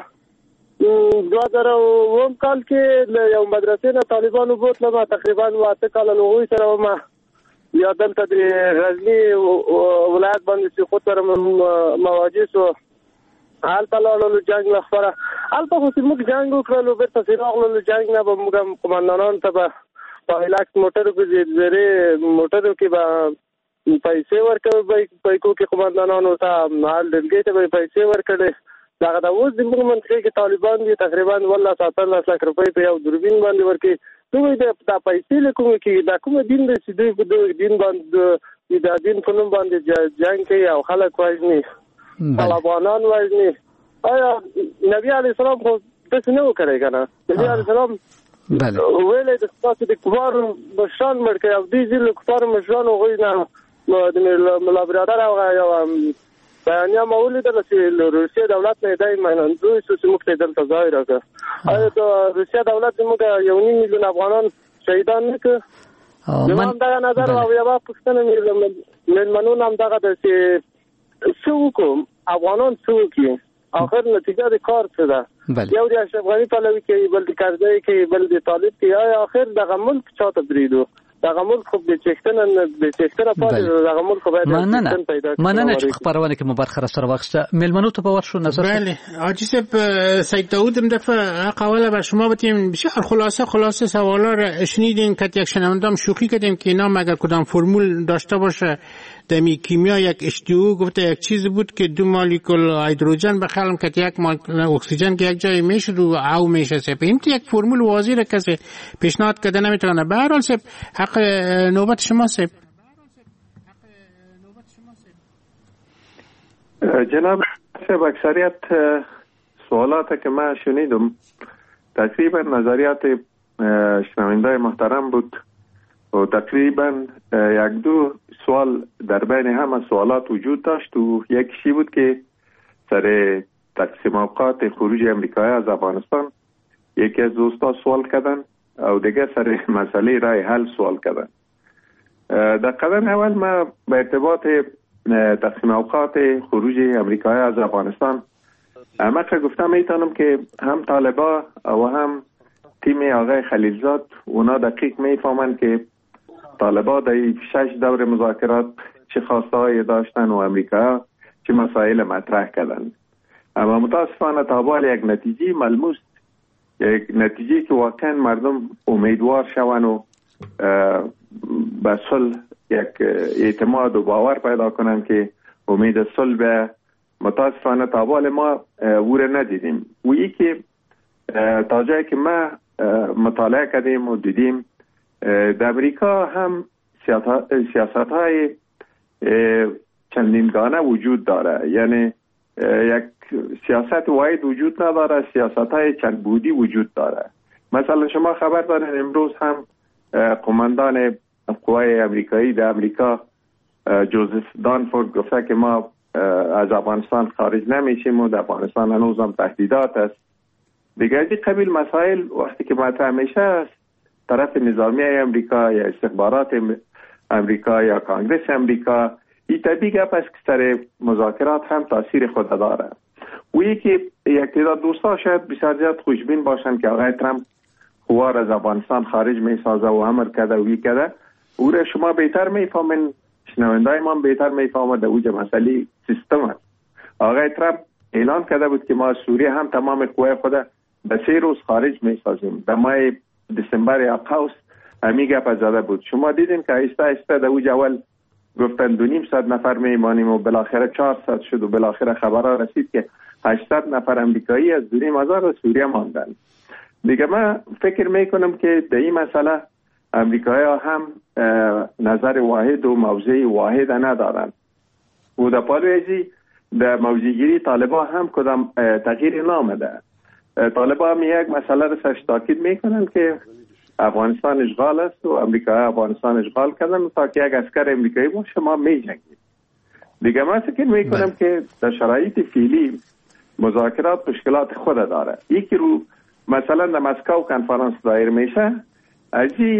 2009 کال کې له یو مدرسې نه طالبانو بوتلم تقریبا 8 کاله له هغوی سره وم یا دلته د غزني ولایت باندې چې خود سره مواجه شو هلته لاړلو جنګ لپاره هلته خو چې موږ جنګ وکړلو بېرته چې راغللو جنګ نه به موږ قمندانانو ته به په هیلاکس موټرو کې زیرې موټرو کې به پیسې ورکوي بایکو کې قمندانانو ته هر ډلګۍ ته به پیسې ورکړي دغه د اوس د موږ منطقې کې طالبان دي تقریبا 17 لک روپۍ په یو دوربین باندې ورکوي دوی دا پیسې له کومه کې دا کومه دین دی چې دوی په دوی دین باندې د دین په نوم باندې جنګ کوي او خلک وژني طالبانان وژني. آیا نبی علیه السلام خو داسې نه وکړی که نه نبی علیه السلام ویلی د تاسو د کفارو مشران مړ کړي او دوی ځي له کفارو مشرانو هغوی نه د ملا برادر او یو بیانیه ما ولیدله چې له روسیې دولت نه یې دی منندوی شو چې موږ ته یې دلته ځای راکړه. آیا د روسیې دولت زموږ 1.5 میلیون افغانان شهیدان نه کړه؟ زما همدغه نظر او یوه پوښتنه مې مېلمنو هم دغه ده چې څه وکړو افغانان څه وکړي آخر نتیجه د کار څه ده یو د اشرف غني پلوي کوي بل د کرزی کوي بل د طالب کوي آیا آخر دغه ملک چاته پرېږدو دغه ملک خو د چښتنه پاتې دغه ملک خو باید مننه چې خبرونه کې مو برخه سره واخیسته مېلمنو ته به ورشو نظر بله حاجی صاحب سید داود هم دفعه قواله بر شما بتیم بسیار خلاصه سوالا را شنیدین که یک شنوندم شوخی کردیم که اینا مگر کدام فرمول داشته باشه دمی کیمیا یک H2O گفته یک چیز بود که 2 مولکول هیدروژن بخلم که یک مولکول اکسیژن که یک جای میشد و او میشه سپ این یک فرمول واضحه کسی پیشنهاد کرده نمیتونه. به هر حال سپ حق نوبت شما سپ. جناب سپ اکثریت سوالات که من شنیدم تقریبا نظریات شنونده محترم بود و تقریبا 1-2 سوال در بین همه سوالات وجود داشت و یکیشی بود که سر تقسیم اوقات خروج امریکایی از افغانستان یکی از دوستا سوال کردن او دیگه سر مسئله رای حل سوال کردن. در قدم اول ما به ارتباط تقسیم اوقات خروج امریکایی از افغانستان همه گفتم میتونم که هم طالبا و هم تیم آقای خلیلزاد اونا دقیق میفهمند که طالبان در 6 دور مذاکرات چه خواسته هایی داشتن و امریکا چه مسائل مطرح کردن. اما متاسفانه تا حال یک نتیجه ملموس، یک نتیجه که واقعا مردم امیدوار شون و به صلح یک اعتماد و باور پیدا کنن که امید صلح به متاسفانه تا حال ما وره ندیدیم. و ای که تا جایی که ما مطالعه کردیم و دیدیم در امریکا هم سیاست های چندینگانه وجود داره، یعنی یک سیاست واحد وجود نداره، سیاست های چند بودی وجود داره. مثلا شما خبر دارین امروز هم قماندان قوای امریکایی در امریکا جوزف دانفورد گفته که ما از افغانستان خارج نمیشیم و در افغانستان هنوز هم تهدیدات است. دیگه از این قبیل مسائل وقتی که مطرح میشه است طرف نظامیه امریکا یا استخبارات امریکا یا کانگرس امریکا، این طبیعی گپ است که سر مذاکرات هم تاثیر خود داره. و یکی یک تعداد دوستا شاید بسیار زیاد خوشبین باشن که آقای ترامپ قوار از افغانستان خارج میسازه و امر کرده و کرده. او را شما بهتر میفهمین، شنوندای ما بهتر میفهمند در اوج مسئله سیستم است. آقای ترامپ اعلان کرده بود که ما سوریه هم تمام قوای خود به 3 روز خارج میسازیم. در ماه دسامبر یا اگست همین گپ زده بود. شما دیدین که آهسته آهسته در اوج اول گفتن 2.5 نفر میمانیم و بالاخره 400 شد و بالاخره خبرها رسید که 800 نفر امریکایی از 2,500 سوریه ماندن. دیگه من فکر میکنم که در این مسئله امریکایی ها هم نظر واحد و موضع واحد ندارن و در پالویزی در موضعگیری طالبان هم کدام تغییر نامده. طالبان هم یک مسئله را سرش تاکید میکنن که افغانستان اشغال است و امریکایی افغانستان اشغال کردن تا که یک اسکر امریکایی باشه ما میجنگیم. دیگه من فکر میکنم که در شرایط فعلی مذاکرات مشکلات خود داره. یکی رو مثلا در مسکو کنفرانس دایر میشه، از این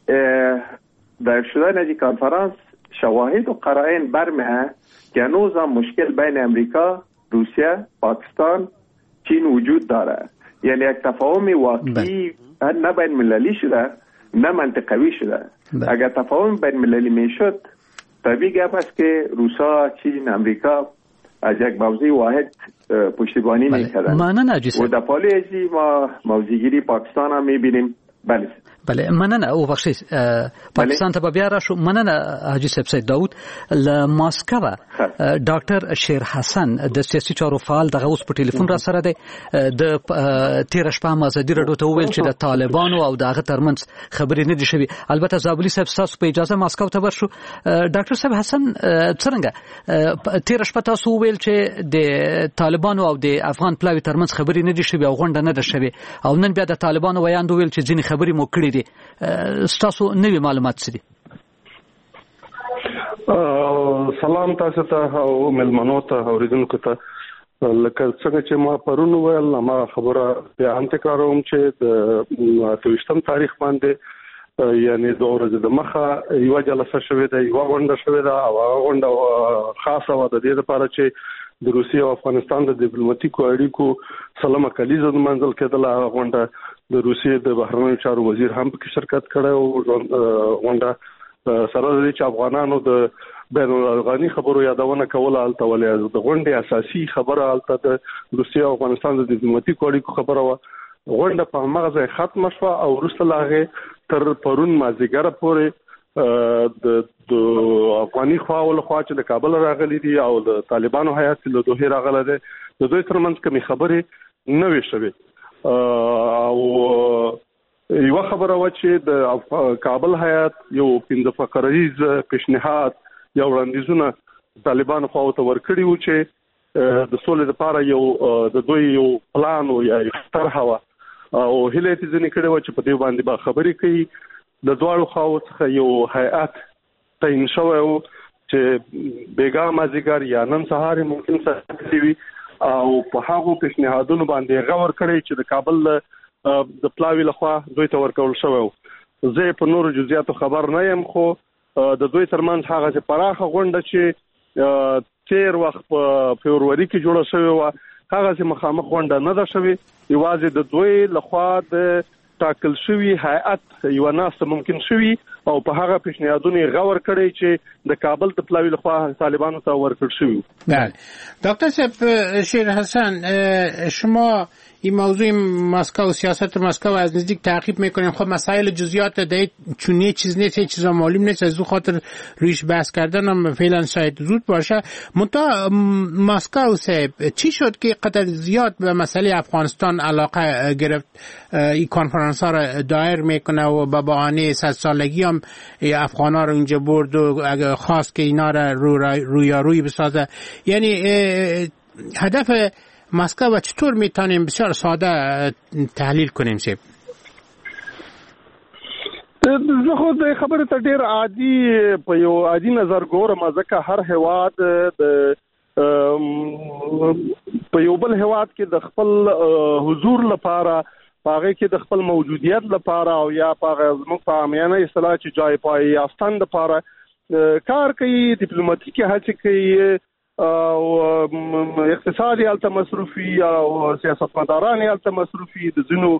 در شدن از این کنفرانس شواهد و قرائن برمیه که هنوز هم مشکل بین امریکا، روسیه، پاکستان، چین وجود داره. یعنی یک تفاهم واقعی نه بین مللی شده نه منطقوی شده. اگر تفاهم بین مللی میشد طبیعی گپ است که روسا، چین، امریکا از یک موضوع واحد پشتیبانی میکردن. و در پالی ازی ما موضوعگیری پاکستان هم میبینیم. بله مننه او بخشید پاکستان ته بیا راشو. مننه حاجی صاحب سید داود ل ماسکو. ډاکټر شیر حسن د سیاسي چارو فعال دغه اوس په ټلیفون را سره دی. د تیر شپه مازدی راډیو ته ویل چې د طالبانو او دغه ترمنځ خبرې نه دي شوي. البته زابلی صاحب تاسو په اجازه ماسکو ته ورشو. ډاکټر صاحب حسن څنګه تیر شپه تاسو ویل چې د طالبانو او د افغان پلاوی ترمنځ خبرې نه دي شوي او غونډه نه ده شوي او نن بیا د طالبانو ویاند ویل چې ځینې خبرې مو کړې دي. ستاسو نوې معلومات څه دي؟ سلام تاسو ته او ملمنو ته اوریدونکو ته. لکه څنګه چې ما پرون ویل ما خبره بیا هم تکراروم چې د 23 تاریخ باندې یعنی د ورځې د مخه یو جلسه شوې ده، یو غونډه شوې ده او غونډه خاصه و د دې لپاره چې د روسیې او افغانستان د ډیپلوماټیکو اړیکو سلام کلیزه د منځل کېدله. غونډه د روسیې د بهرنیو چارو وزیر هم په شرکت کړی او غونډه سره د چې افغانانو د بین الافغاني خبرو یادونه کوله الته ولې د غونډې اساسي خبره الته د روسیې او افغانستان د ډیپلوماټیکو اړیکو خبره و. غونډه په هغه ځای ختم شوه او وروسته لاغه تر پرون مازیګر پورې د افغاني خواو له خوا چې د کابل راغلي دي او د طالبانو هیات له دوه راغله ده د دوی ترمنځ کومې خبرې نه وي شوي. او یو خبره و چې د کابل هیات یو 15 فقریز پیشنهاد یا وړاندیزونه طالبانو خواو ته ورکړي وو چې د سولې لپاره یو د دوی یو پلان او یا طرح و او هله دې ځنې کړي و چې په دې باندې به خبرې کوي. د دوه خواو څخه یو هیئت تعین شوی و چې بیګا مازیګر یا نن سهار ممکن څه وي او په هغه پیشنهادونو باندې غور کړی چې د کابل د پلاوی لخوا دوی ته ورکول شوی. زه په نورو جزئیاتو خبر نه یم خو د دوی ترمنځ هغه چې پراخه غونډه چې تیر وخت په فبروري کې جوړه شوې و هغه چې مخامخ غونډه نه ده شوې. یوازې د دوی لخوا د ټاکل شوی هیئت یو ناسته ممکن شوی او په هغه پیشنهادونه غور کړی چې د کابل د پلاوی لخوا طالبانو ته ورکړ شوی. بله دکتر صاحب شیر حسن، شما این موضوع مسکو و سیاست مسکو از نزدیک تعقیب میکنیم. خب مسائل جزئیات دهید چون یه چیز نیست، یه چیزا معلوم نیست، از دو خاطر رویش بحث کردن هم فعلا شاید زود باشه. منتها مسکو صاحب چی شد که قدر زیاد به مسئله افغانستان علاقه گرفت؟ این کنفرانس ها را دایر میکنه و به بهانه 100 سالگی هم افغان ها رو اینجا برد و خواست که اینا را رویارویی بسازه. یعنی هدف مسکو و چطور میتونیم بسیار ساده تحلیل کنیم شیب؟ زه خو د خبره ته ډیر عادي په یو عادي نظر ګورم، ځکه هر هواد په یو بل هواد کې د خپل حضور لپاره، هغه کې د خپل موجودیت لپاره او یا هغه زموږ په عامیانه اصطلاح چې جای پای یافتن لپاره کار کوي، ډیپلوماټیکي هڅې کوي او اقتصادي الته مصرفي او سیاستمداران الته مصرفي د زینو.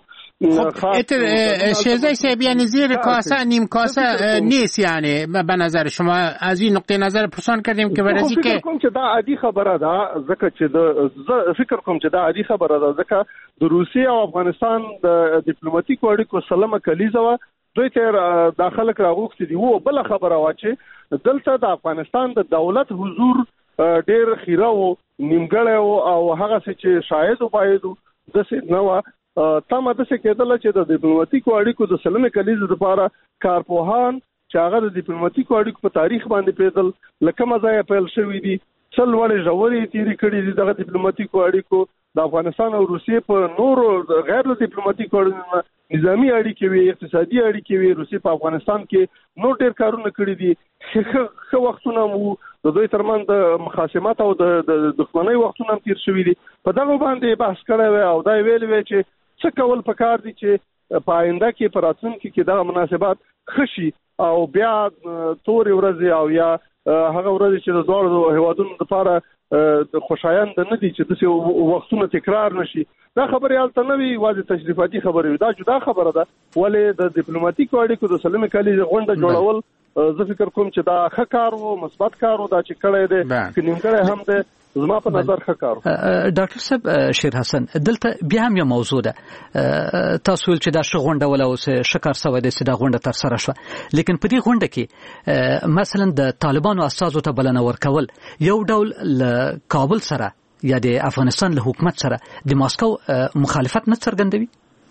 شیزای صاحب یعنی زیر کاسه نیم کاسه نیست، یعنی به نظر شما از این نقطه نظر پرسان کردیم که برای فکر کوم چې دا عادي خبره ده، ځکه چې فکر کوم چې دا عادي خبره ده ځکه د روسیې او افغانستان د ډیپلوماټیکو اړیکو سلمه کلیزه و دوی ته داخله راغوښتي دي. و بل خبره وا چې دلته د افغانستان د دولت حضور ډیر خیره او نیمګړی او هغه څه چې شاید وبایدو د څه نو تمه د څه کېدل چې د ډیپلوماټیکو اړیکو د سلمه کلیزه لپاره کارپوهان چې هغه د ډیپلوماټیکو اړیکو په تاریخ باندې پیدل لکه مزه پیل شوې دي څل وړي ژورې تیری کړې دي د ډیپلوماټیکو اړیکو د افغانستان او روسیې په نورو غیر ډیپلوماټیکو اړیکو نظامی اړیکې وي، اقتصادي اړیکې وي. روسیې په افغانستان کې نور ډېر کارونه کړی دي، ښه وختونه مو د دوی ترمن د مخاصمت او د دښمنۍ وختونه تیر شوي دي. په دغه باندې بحث کړی وی او دا ویل وی چې څه کول پکار دي چې په آینده کې په راتلونکي کې دغه مناسبات ښه شي او بیا تورې ورځې او یا هغه ورځې چې د دواړو هیوادونو لپاره خوشایند نه دي چې داسې وختونه تکرار نشي. دا خبرې هلته نه وي، یوازې تشریفاتي خبرې وي. دا جدا خبره ده، ولې د ډیپلوماټیکو اړیکو د سلمې کلیزې غونډه جوړول زه فکر کوم چې دا ښه کار و، مثبت کار و. دا چې کړی دی که نیمګړی هم دی زما په نظر ښه کار و. ډاکټر صاحب شیر حسن، دلته بیا هم یو موضوع ده. تاسو ویل چې دا ښه غونډه ولا اوس ښه کار سوی دی چې دا غونډه ترسره شوه، لیکن په دې غونډه کې مثلا د طالبانو استازو ته بلنه ورکول یو ډول له کابل سره یا د افغانستان له حکومت سره د ماسکو مخالفت نه څرګندوي؟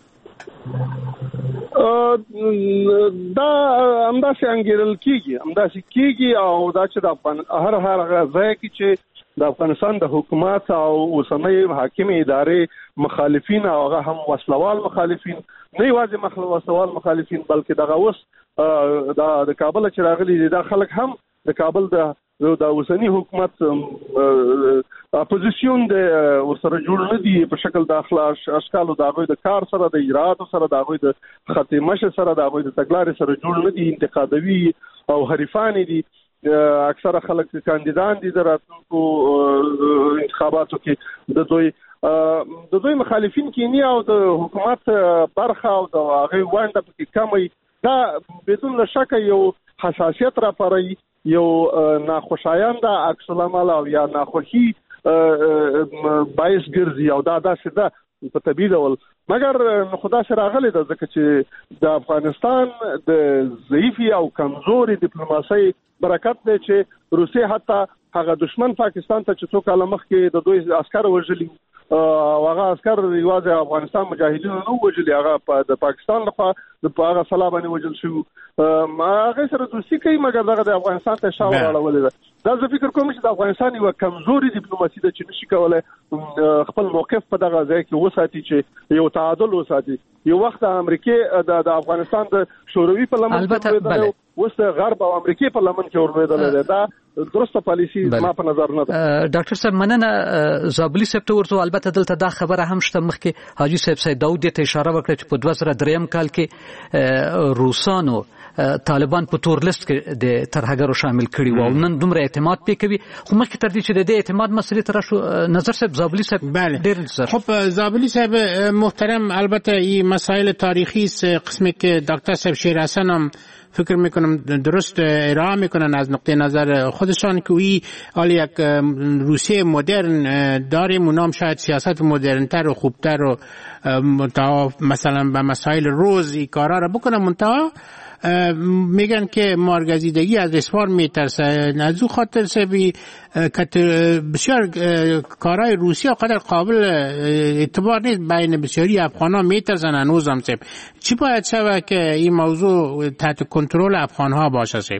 دا همداسې انګیرل کېږي او دا چې د هر ځای کې چې د افغانستان د حکومت او اوسنۍ حاکمې ادارې مخالفین او هغه هم وسلوال مخالفین، نه یوازې وسلوال مخالفین بلکې دغه اوس د کابل چې راغلي دي دا خلک هم د کابل د اوسنی حکومت اپوزیسیون د ورسره جوړ نه دي په شکل د اشکالو د هغوی د کار سره، د اجرااتو سره، د هغوی د خط مشي سره، د هغوی د تګلارې سره جوړ نه دي، انتقادوي او حریفان دي. اکثره خلک کاندیدان دي د راتلونکو انتخاباتو کې د دوی مخالفین کینی او د حکومت برخه او د هغه وانده پکې کمی. دا بدون شک یو حساسیت را پرې، یو ناخوشایند عکس العمل او یا ناخوشي باعث ګرځي او دا داسې ده په طبیعي ډول. مګر خدا سره راغلی ده ځکه چې د افغانستان د ضعیفي او کمزوري ډیپلوماسۍ برکت دی چې روسیې حتی هغه دشمن پاکستان ته چې څو کاله مخکې د دوی عسکر وژلي او هغه عسکر یوازې افغانستان مجاهدینو نه وژلي، هغه د پاکستان لخوا په هغه سلا باندې وژل شوي، هغه سره دوستي کوي، مګر دغه د افغانستان ته شا وراړولې ده. دا زه فکر کوم چې د افغانستان یوه کمزوري ډیپلوماسي ده چې نشي کولی خپل موقف په دغه ځای کې وساتي، چې یو تعادل وساتي. یو وخت د امریکې د افغانستان د شوروي پارلمان اوس د غرب او امریکای پارلمان کې ورلوېدل دی. دا درسته پالیسی ما په نظر نه ده. ډاکټر صاحب مننه. زابلی صاحب ته ورته البته دلته دا خبره هم شته مخکې حاجی صاحب سید داود ته اشاره وکړه چې په 2003 کال کې روسانو طالبان په تور لیست کې د ترهګرو شامل کړي وو او نن دومره اعتماد پې کوي. خو مخکې تر دې چې د اعتماد مسلې تر شو نظر صاحب زابلی صاحب ډېر خب زابلی صاحب محترم البته این مسائل تاریخی است قسمی که دکتر صاحب شیر حسن هم فکر میکنم درست ارائه میکنن از نقطه نظر خودشان که این حالی یک روسیه مدرن داریم اونام شاید سیاست مدرنتر و خوبتر و مثلا به مسائل روز این کارا را بکنن منتها میگن که مارگزیدگی از رسوار میترسه. از او خاطر سبی بسیار کارهای روسیه قدر قابل اعتبار نیست بین بسیاری افغان ها میترسن هنوز هم سب. چی باید شوه که این موضوع تحت کنترل افغان ها باشه سب؟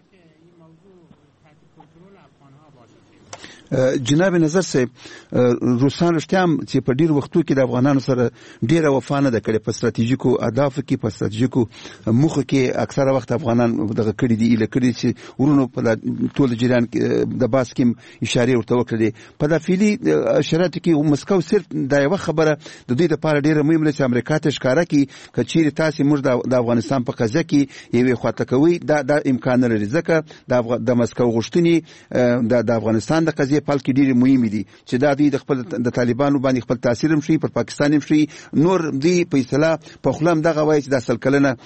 جناب نظر صاحب روسان رښتیا چې په ډیر وختو کې د افغانانو سره ډیره وفا نه ده کړې په ستراتیژیکو اهدافو کې په ستراتیژیکو موخو کې اکثره وخت افغانان دغه کړي دي اله کړي چې ورونو په ټول جریان کې د باس کې اشاره ورته وکړي. په داخلي شرایطو کې مسکو صرف دا یو خبره د دوی لپاره ډیره مهمه چې امریکا ته ښکارا کړي کچېر تاسو موږ د افغانستان په قضیه کې یوې خواته کوي دا امکان لري ځکه د مسکو غوښتنې د افغانستان د قضیه په کې ډېر مهم دي چې دا دوی د خپل د طالبانو باندې خپل تاثیر هم شي پر پاکستان هم شي نور دی په اصطلاح په خلم دغه وایي چې د اصل کلنه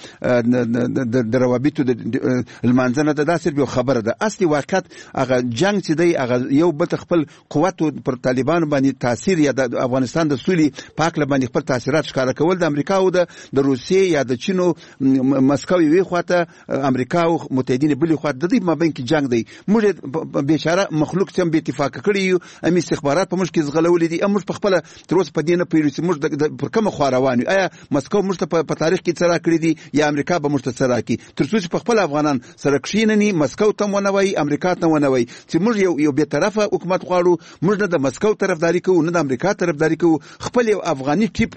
د روابطو د المنځنه د داسې یو خبره ده. اصلي واقعیت هغه جنگ چې دی هغه یو بل خپل قوت پر طالبانو باندې تاثیر یا د افغانستان د سولې پاکله باندې خپل تاثیرات ښکاره کول د امریکا او د روسیې یا د چینو مسکو یوې خواته امریکا او متحدین بلې خواته د دې مابین کې جنگ دی. موږ بیچاره مخلوق څم به اتفاق کړی یو ام استخبارات په موږ کې زغلولې دي موږ په خپل تر اوسه په دې نه پیل چې موږ پر کومه خوا روان یو آیا مسکو موږ ته په تاریخ کې څه راکړي دي یا امریکا به موږ ته څه راکړي تر څو چې په خپل افغانان سره کښینني مسکو ته ونه وایي امریکا ته ونه وایي چې موږ یو بې طرفه حکومت غواړو موږ نه د مسکو طرفداري کوو نه د امریکا طرفداري کوو خپل یو افغاني ټیپ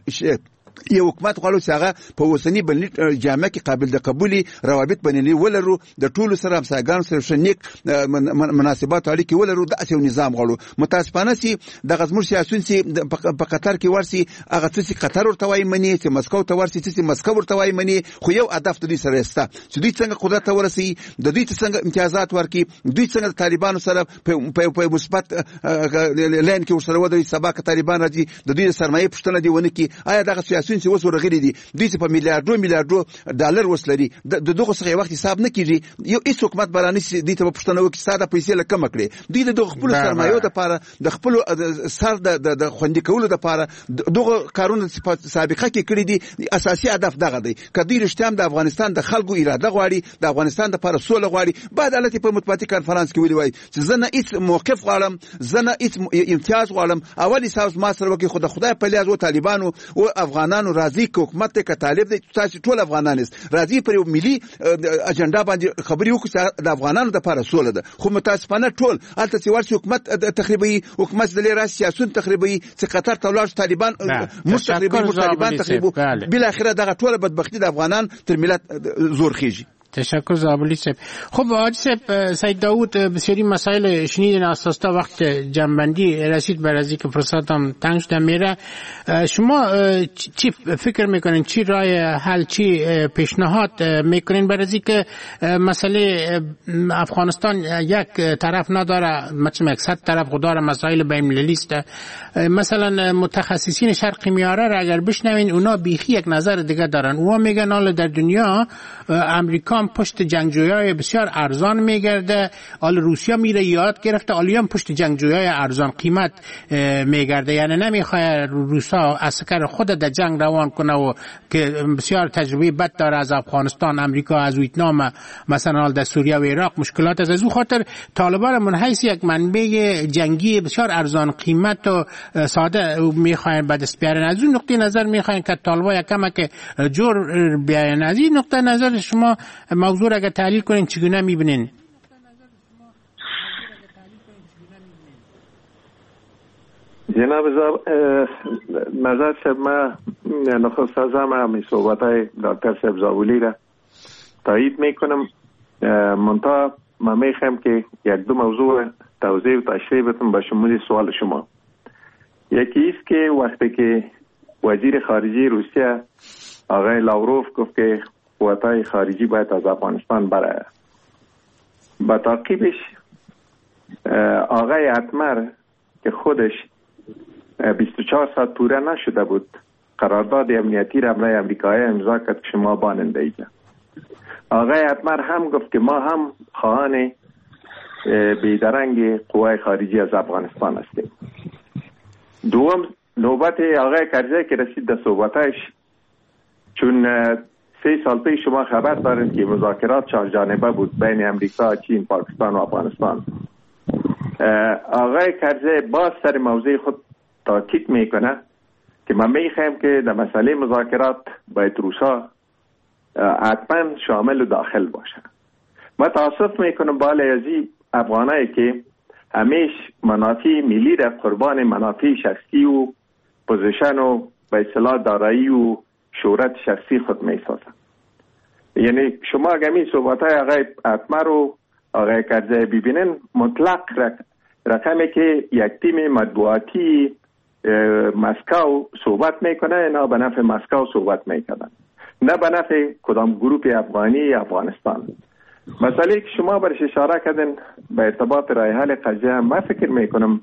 یو حکومت غواړو چې هغه په اوسني بنلټ جامعه کې قابل د قبولي روابط بنلي ولرو د ټولو سره همسایګانو سره شنیک مناسبات اړیکې ولرو داسې یو نظام غواړو. متاسفانه چې دغه زموږ سیاسیون چې په قطر کې ورسي هغه څه قطر ورته وایي مني چې مسکو ته ورسي چې مسکو ورته وایي مني خو یو هدف د دوی سره شته چې دوی څنګه قدرت ته ورسي د دوی څنګه امتیازات ورکړي دوی څنګه د طالبانو سره په مثبت لاین کې ورسره ودرېږي سبا که طالبان راځي د دوی د سرمایې پوښتنه دې ونه کړي آیا دغه سیاسیون چې اوس ورغلي دي دوی چې په میلیارډو ډالر وسلري دغه څه وخت حساب نه کیږي یو هیڅ حکومت برانه دوی ته پوښتنه وکړي ساده پیسې لکه کړي دوی د خپل سرمایو لپاره د خپل سر د خوندې کولو لپاره دغه کارونه سابقه کې کړی دي اساسي هدف دغه دی کدی رښتیا د افغانستان د خلکو اراده غواړي د افغانستان لپاره سوله غواړي بعد عدالت په مطبوعاتي کانفرنس کې ویلي وای چې زه نه هیڅ موقف غواړم زه نه هیڅ امتیاز غواړم اولی ساوس ما سره وکي خو د خدای په لیاز او طالبانو او افغانانو راضي که حکومت ته طالب دي تاسو ټول افغانان است راضي پر یو ملي اجنډا باندې خبري وکړي د افغانانو لپاره سوله ده خو متاسفانه ټول الته چې ورسي حکومت تخریبي حکومت د لري سیاست تخریبي چې قطر ته ولاړ طالبان مستقبل طالبان تخریبو بل اخره دغه ټول بدبختی د افغانان تر ملت زور خيږي. تشکر زابلی صاحب. خب حاج صاحب سید داود بسیاری مسائل شنیدین اساسا وقت جنبندی رسید بر از اینکه فرصتم تنگ شده میره شما چی فکر میکنین چی رای حل چی پیشنهاد میکنین بر از اینکه مسئله افغانستان یک طرف نداره مثلا 100 طرف داره مسائل بین المللی است مثلا متخصصین شرق میانه را اگر بشنوین اونا بیخی یک نظر دیگه دارن اونا میگن حالا در دنیا امریکا پشت جنگجویای بسیار ارزان میگرده حالا روسیه میره یاد گرفته حالا پشت جنگجویای ارزان قیمت میگرده یعنی نمیخواد روسا عسکر خود در جنگ روان کنه و که بسیار تجربه بد داره از افغانستان امریکا از ویتنام مثلا در سوریه و عراق مشکلات از او خاطر طالبان من حیث یک منبع جنگی بسیار ارزان قیمت و ساده میخواین به دست بیارن از اون نقطه نظر میخواین که طالبان یک کمک جور بیارن از این نقطه نظر شما موضوع را اگر تحلیل کنین چگونه میبینین؟ جناب نظر صاحب ما نخست از همه صحبت های دکتر صاحب زابلی را تایید میکنم منتها من میخوام که یک دو موضوع توضیح و تشریح بدم به شمول سوال شما. یکی است که وقتی که وزیر خارجه روسیه آقای لاوروف گفت که قوت‌های خارجی باید از افغانستان بره، با تعقیبش آقای اتمر که خودش 24 ساعت پوره نشده بود قرارداد امنیتی را برای امریکایی امضا کرد که شما باننده اید. آقای اتمر هم گفت که ما هم خواهان بیدرنگ قوای خارجی از افغانستان هستیم. دوم نوبت آقای کرزی که رسید در صحبتش، چون 3 سال پیش شما خبر دارید که مذاکرات 4 جانبه بود بین امریکا، چین، پاکستان و افغانستان. آقای کرزی باز سر موضوع خود تاکید میکنه که من میخوایم که در مسئله مذاکرات باید روسا حتما شامل و داخل باشه. من تاسف میکنم بالای ازی افغانایی که همیش منافع ملی را قربان منافع شخصی و پوزیشن و به اصطلاح دارایی و شهرت شخصی خود میسازن. یعنی اگه همین صحبت‌های آقای اتمر و آقای کرزی ببینن، مطلق رقمی که یک تیم مطبوعاتی مسکو صحبت میکنه، نه به نفع مسکو صحبت میکنن، نه به نفع کدام گروپ افغانی افغانستان. مسئله که شما برش اشاره کردن به ارتباط رای حل قضیه هم من فکر میکنم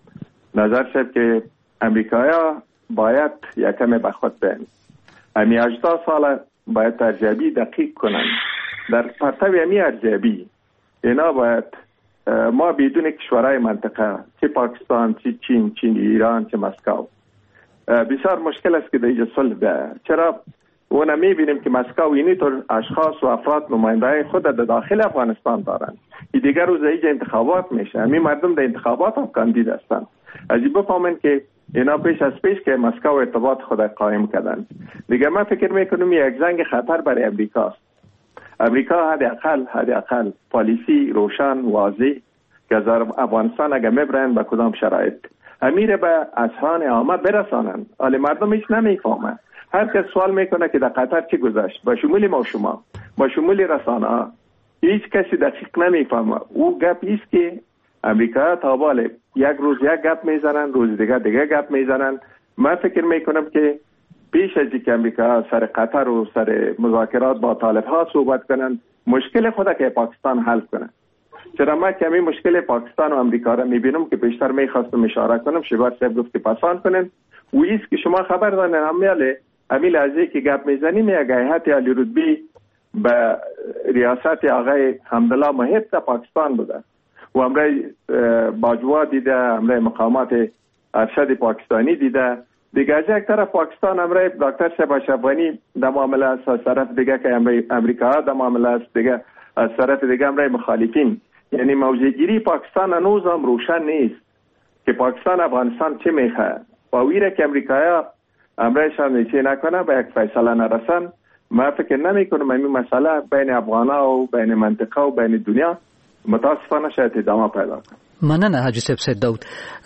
نظر شد که امریکایا باید یکم به خود بین امی 18 سال باید ارزیابی دقیق کنن. در پرتو امی ارزیابی اینا باید ما بدون کشورهای منطقه، چه پاکستان، چه چین، چه ایران، چه مسکو، بسیار مشکل است که در اینجا صلح ده. چرا؟ اونا میبینیم که مسکو اینی طور اشخاص و افراد نماینده خود در داخل افغانستان دارن. این دیگر روز اینجا انتخابات میشه، همین مردم در انتخابات هم کاندید هستن. از این بفهمن که اینا پیش از پیش که مسکو ارتباط خود قائم کردن. دیگه من فکر میکنم یک زنگ خطر برای امریکاست. امریکا حداقل پالیسی روشن واضح که از افغانستان اگه میبرن به کدام شرایط امیر به اذهان عامه برسانن. حالا مردم هیچ نمیفهمن. هر کس سوال میکنه که در قطر چی گذشت، با شمول ما شما، با شمول رسانه ها، هیچ کسی دقیق نمیفهمه. او گپ ایست که امریکا تا بالا یک روز یک گپ میزنن، روز دیگه گپ میزنن. من فکر میکنم که پیش از اینکه امریکا سر قطر و سر مذاکرات با طالب ها صحبت کنن، مشکل خود که پاکستان حل کنه. چرا من کمی مشکل پاکستان و امریکا را میبینم که بیشتر میخواستم اشاره کنم. شبار صاحب گفت که پسان کنن و ایست که شما خبر دارین امیل ازی که گپ میزنیم یک هیئت عالی رتبی به ریاست آقای حمدالله محب در پاکستان بوده و امرای باجوا دیده، امرای مقامات ارشد پاکستانی دیده. دیگه از یک طرف پاکستان امرای دکتر شهباز اشرفغانی در معامله است، از طرف دیگه که امریکا در معامله است، دیگه از طرف دیگه امرای مخالفین. یعنی موضوعگیری پاکستان هنوز هم روشن نیست که پاکستان افغانستان چه میخواد. با ویره که امریکایا امرایشان نیچه نکنه به یک فیصله نرسن، من فکر نمی کنم این مسئله بین افغانا و بین منطقه و بین دنیا متاسفانه شاید ادامه پیدا کنه. مننه حاجی صاحب سید داود.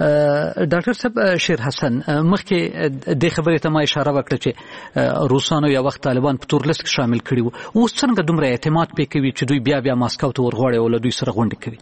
ډاکټر صاحب شیر حسن مخکې د خبرې ته ما اشاره وکړه چې روسانو یا وخت طالبان په تور لیست کې شامل کړي وو. اوس څنګه دومره اعتماد پې کوي چې دوی بیا ماسکو ته ورغواړي او له دوی سره غونډې کوي؟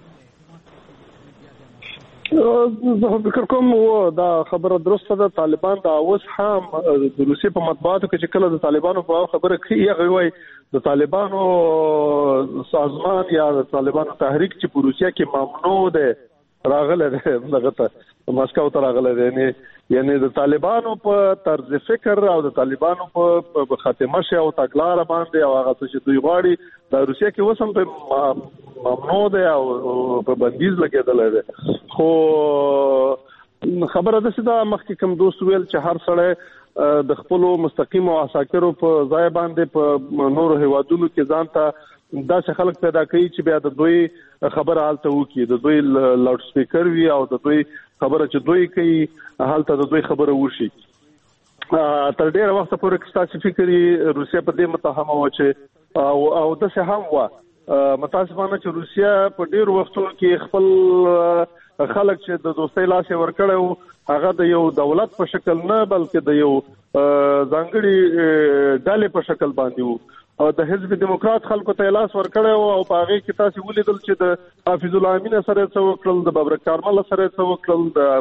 زه فکر کوم دا خبره درسته ده. طالبان دا اوس هم د روسیې په مطبوعاتو کې چې کله د طالبانو په خبره کوي هغه وایي د طالبانو سازمان یا د طالبانو تحریک چې په روسیه کې ممنوع ده راغله ده دغه ته ماسکو ته راغله ده. یعنی د طالبانو په طرز فکر او د طالبانو په خاتمه شي او تګلاره باندې او هغه چې دوی غواړي د روسیه کې وسم په ممنوع ده او په بندیز لګیدل ده. خو خبره ده چې دا مخکې کوم دوست ویل چې هر سړی د خپل مستقیم او عساکرو په ځای باندې په نورو هیوادونو کې ځان ته داسې خلک پیدا کوي چې بیا د دوی خبره حالته وکړي، د دوی لاوډ سپیکر وي او د دوی خبره چې دوی کوي حالته د دوی خبره وشي. تر ډیره وخت پورې ستاسو فکرې روسیا په دې متهمه و چې او داسې هم و متاسفانه چې روسیا په ډیرو وختونو کې خپل خلک چې د دوستۍ لاس ورکړو هغه د یو دولت په شکل نه بلکې د یو ځانګړي ډلې په شکل باندې وو د حزب دیموکرات خلکو ته لاس ورکړی او په هغه کې تاسو ولیدل چې د حافظ الله امین سره څه وکړل، د ببرک کارمل سره څه وکړل،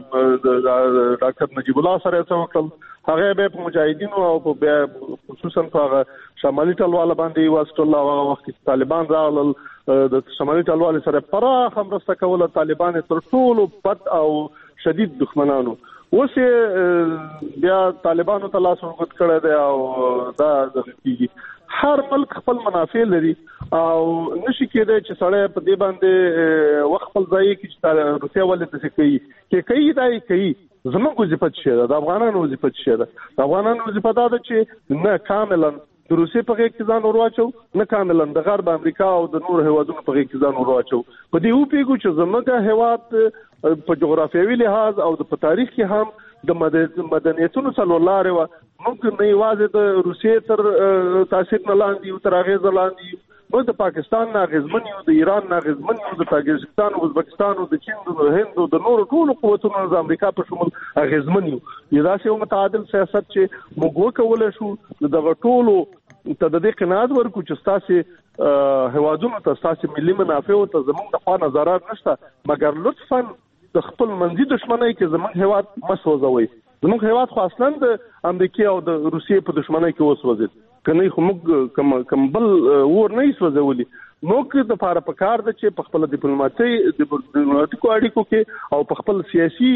د ډاکټر نجیب الله سره څه وکړل. هغه به په مجاهدینو او په خصوصا په شمالي ټلواله باندې واستول. هغه وخت طالبان راغلل، د شمالي ټلواله سره پراخ مرسته کوله. طالبان تر ټولو بد او شدید دښمنانو. اوس بیا طالبانو ته لاس ورغت کړی دی او دا کیږي. هر ملک خپل منافع لري او نشي کېدای چې سړی په دې باندې وخت خپل ځای کې چې روسیه ولې څه کوي کې کوي دا کوي. زموږ وظیفه څه ده؟ د افغانانو وظیفه څه ده؟ د افغانانو وظیفه دا ده چې نه کاملا د روسیې په غېږ کې ځان ورواچو، نه کاملا د غرب امریکا او د نور هیوادونو په غېږ کې ځان ورواچو. په دې وپیږو چې زموږ هیواد په جغرافیوي لحاظ او په تاریخ کې هم د مدنیتونو څلورلارې وه. موږ نه یوازې د روسیې تر تاثیر نه لاندې یو، تر اغېزه لاندې یو، موږ د پاکستان نه اغېزمن یو، د ایران نه اغېزمن یو، د تاجکستان او ازبکستان او د چین د هند او د نورو ټولو قوتونو د امریکا په شمول اغېزمن یو. داسې یو متعادل سیاست چې موږ وکولی شو دغه ټولو ته د دې قناعت ورکړو چې ستاسې هیوادونو ته ستاسې ملي منافعو ته زموږ د خوا نظارت نشته، مګر لطفا د خپل منځي دښمنۍ کې زموږ هیواد مه سوځوئ. زموږ هیواد خو اصلا د امریکا او د روسیې په دښمنۍ کې وسوځېد، کنه خو موږ کوم بل ور نه سوځولي. موږ د پاره پکار د چې په خپل ډیپلوماټیکو اړیکو کې او په خپل سیاسي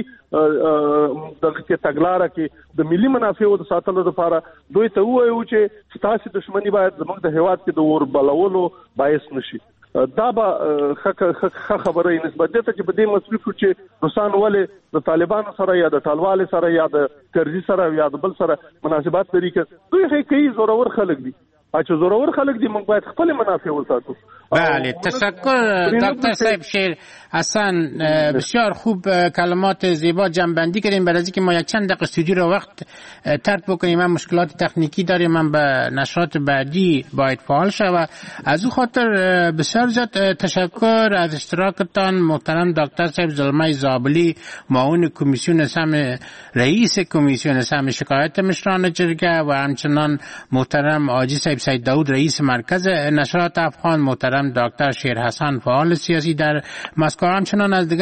دغه کې تګلارې کې د ملي منافعو د ساتلو لپاره دوی ته وایو چې ستاسو دښمنی باید زموږ د هیواد کې د ور بلولو باعث نشي. دا به خبره نسبت ده چې په دې مصرفو چې روسان ولې د طالبانو سره یا د ټالوالې سره یا د کرزي سره یا د بل سره مناسبات لري، دوی هیڅ کوي زورور خلک دي. اچھا زورور خلک دي، موږ باید خپل منافع وساتو. بله، تشکر دکتر صاحب شیر حسن. بسیار خوب کلمات زیبا جنبندی کردیم. بعد از اینکه ما یک چند دقیقه استودیو رو وقت ترک بکنیم، من مشکلات تکنیکی داریم، من به نشرات بعدی باید فعال شوم. از او خاطر بسیار زیاد تشکر از اشتراکتان محترم دکتر صاحب زلمه زابلی، معاون کمیسیون سهم رئیس کمیسیون سهم شکایت مشران جرگه و همچنان محترم آجی صاحب سید داود رئیس مرکز نشرات افغان، محترم دکتر شیر حسن فعال سیاسی در مسکو، همچنان از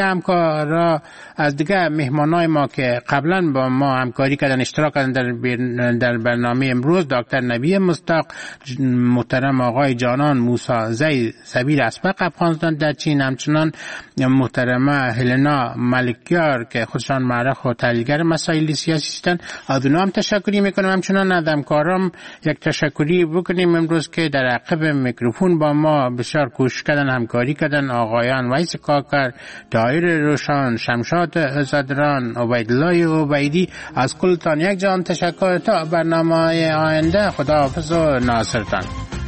دیگه مهمانای ما که قبلا با ما همکاری کردن اشتراک کردن در برنامه امروز، دکتر نبی مستاق، محترم آقای جانان موسی زی سفیر اسبق افغانستان در چین، همچنان محترمه هلنا ملکیار که خودشان معرخ و تحلیلگر مسائل سیاسی هستند. از اونها هم تشکری میکنم. همچنان از همکارام یک تشکری بکنیم امروز که در عقب میکروفون با ما بسیار کوشش کردن، همکاری کردن. آقایان ویس کاکر، طاهر روشان، شمشاد زدران، عبیدالله عبیدی. از کلتان یک جان تشکر. تا برنامه آینده خداحافظ و ناصرتان.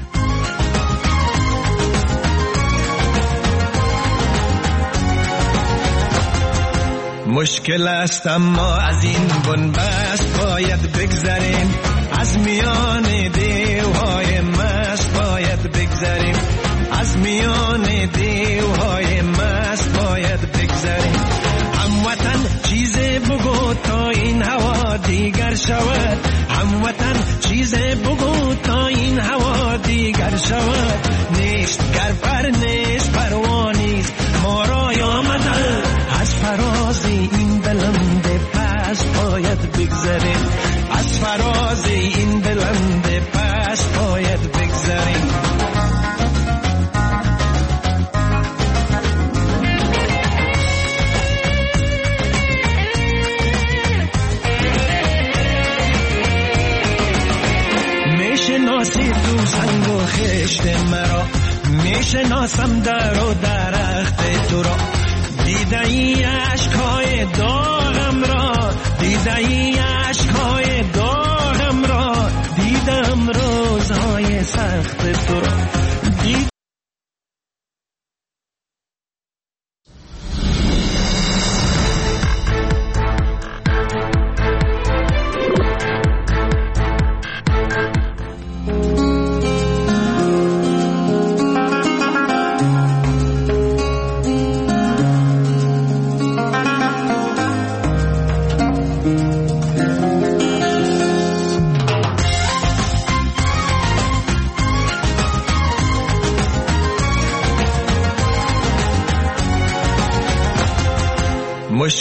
مشکل است اما از این بنبست باید بگذریم، از میان دیوهای مست باید بگذریم، از میان دیوهای مست باید بگذریم. هموطن چیز بگو تا این هوا دیگر شود، هموطن چیز بگو تا این هوا دیگر شود. نیست گر پر نیست پروانیست ما را آمدن، از فراز این بلند پس باید بگذریم، از فراز این بلند پس باید بگذریم. میشناسی تو سنگ و خشت مرا، میشناسم در و درخت تو را، دیده ای عشقای داغم را، دیده ای عشقای داغم را، دیدم روزهای سخت تو را.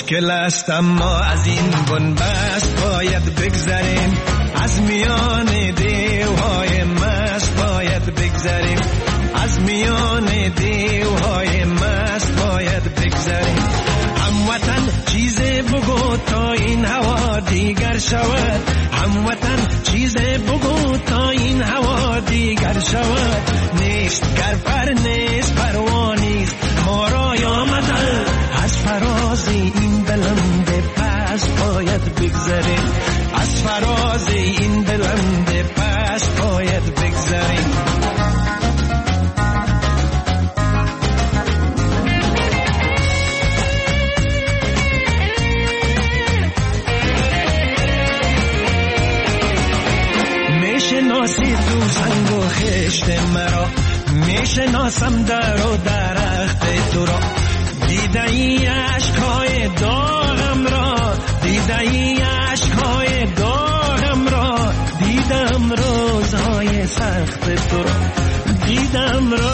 مشکل است اما از این بنبست باید بگذریم، از میان دیوهای مست باید بگذریم، از میان دیوهای مست باید بگذریم. هموطن چیز بگو تا این هوا دیگر شود، هموطن چیز بگو تا این هوا دیگر شود. نیست گر پر نیست پروانیست ما را آمدن، از فراز این بلند پست باید بگذریم، از فراز این بلند پست باید بگذریم. میشناسی تو سنگ و خشت مرا، میشناسم در و درخت تو را، دیده ای عشقهای داغم را، دیده ای عشقهای داغم را، دیدم روزهای سخت تو را، دیدم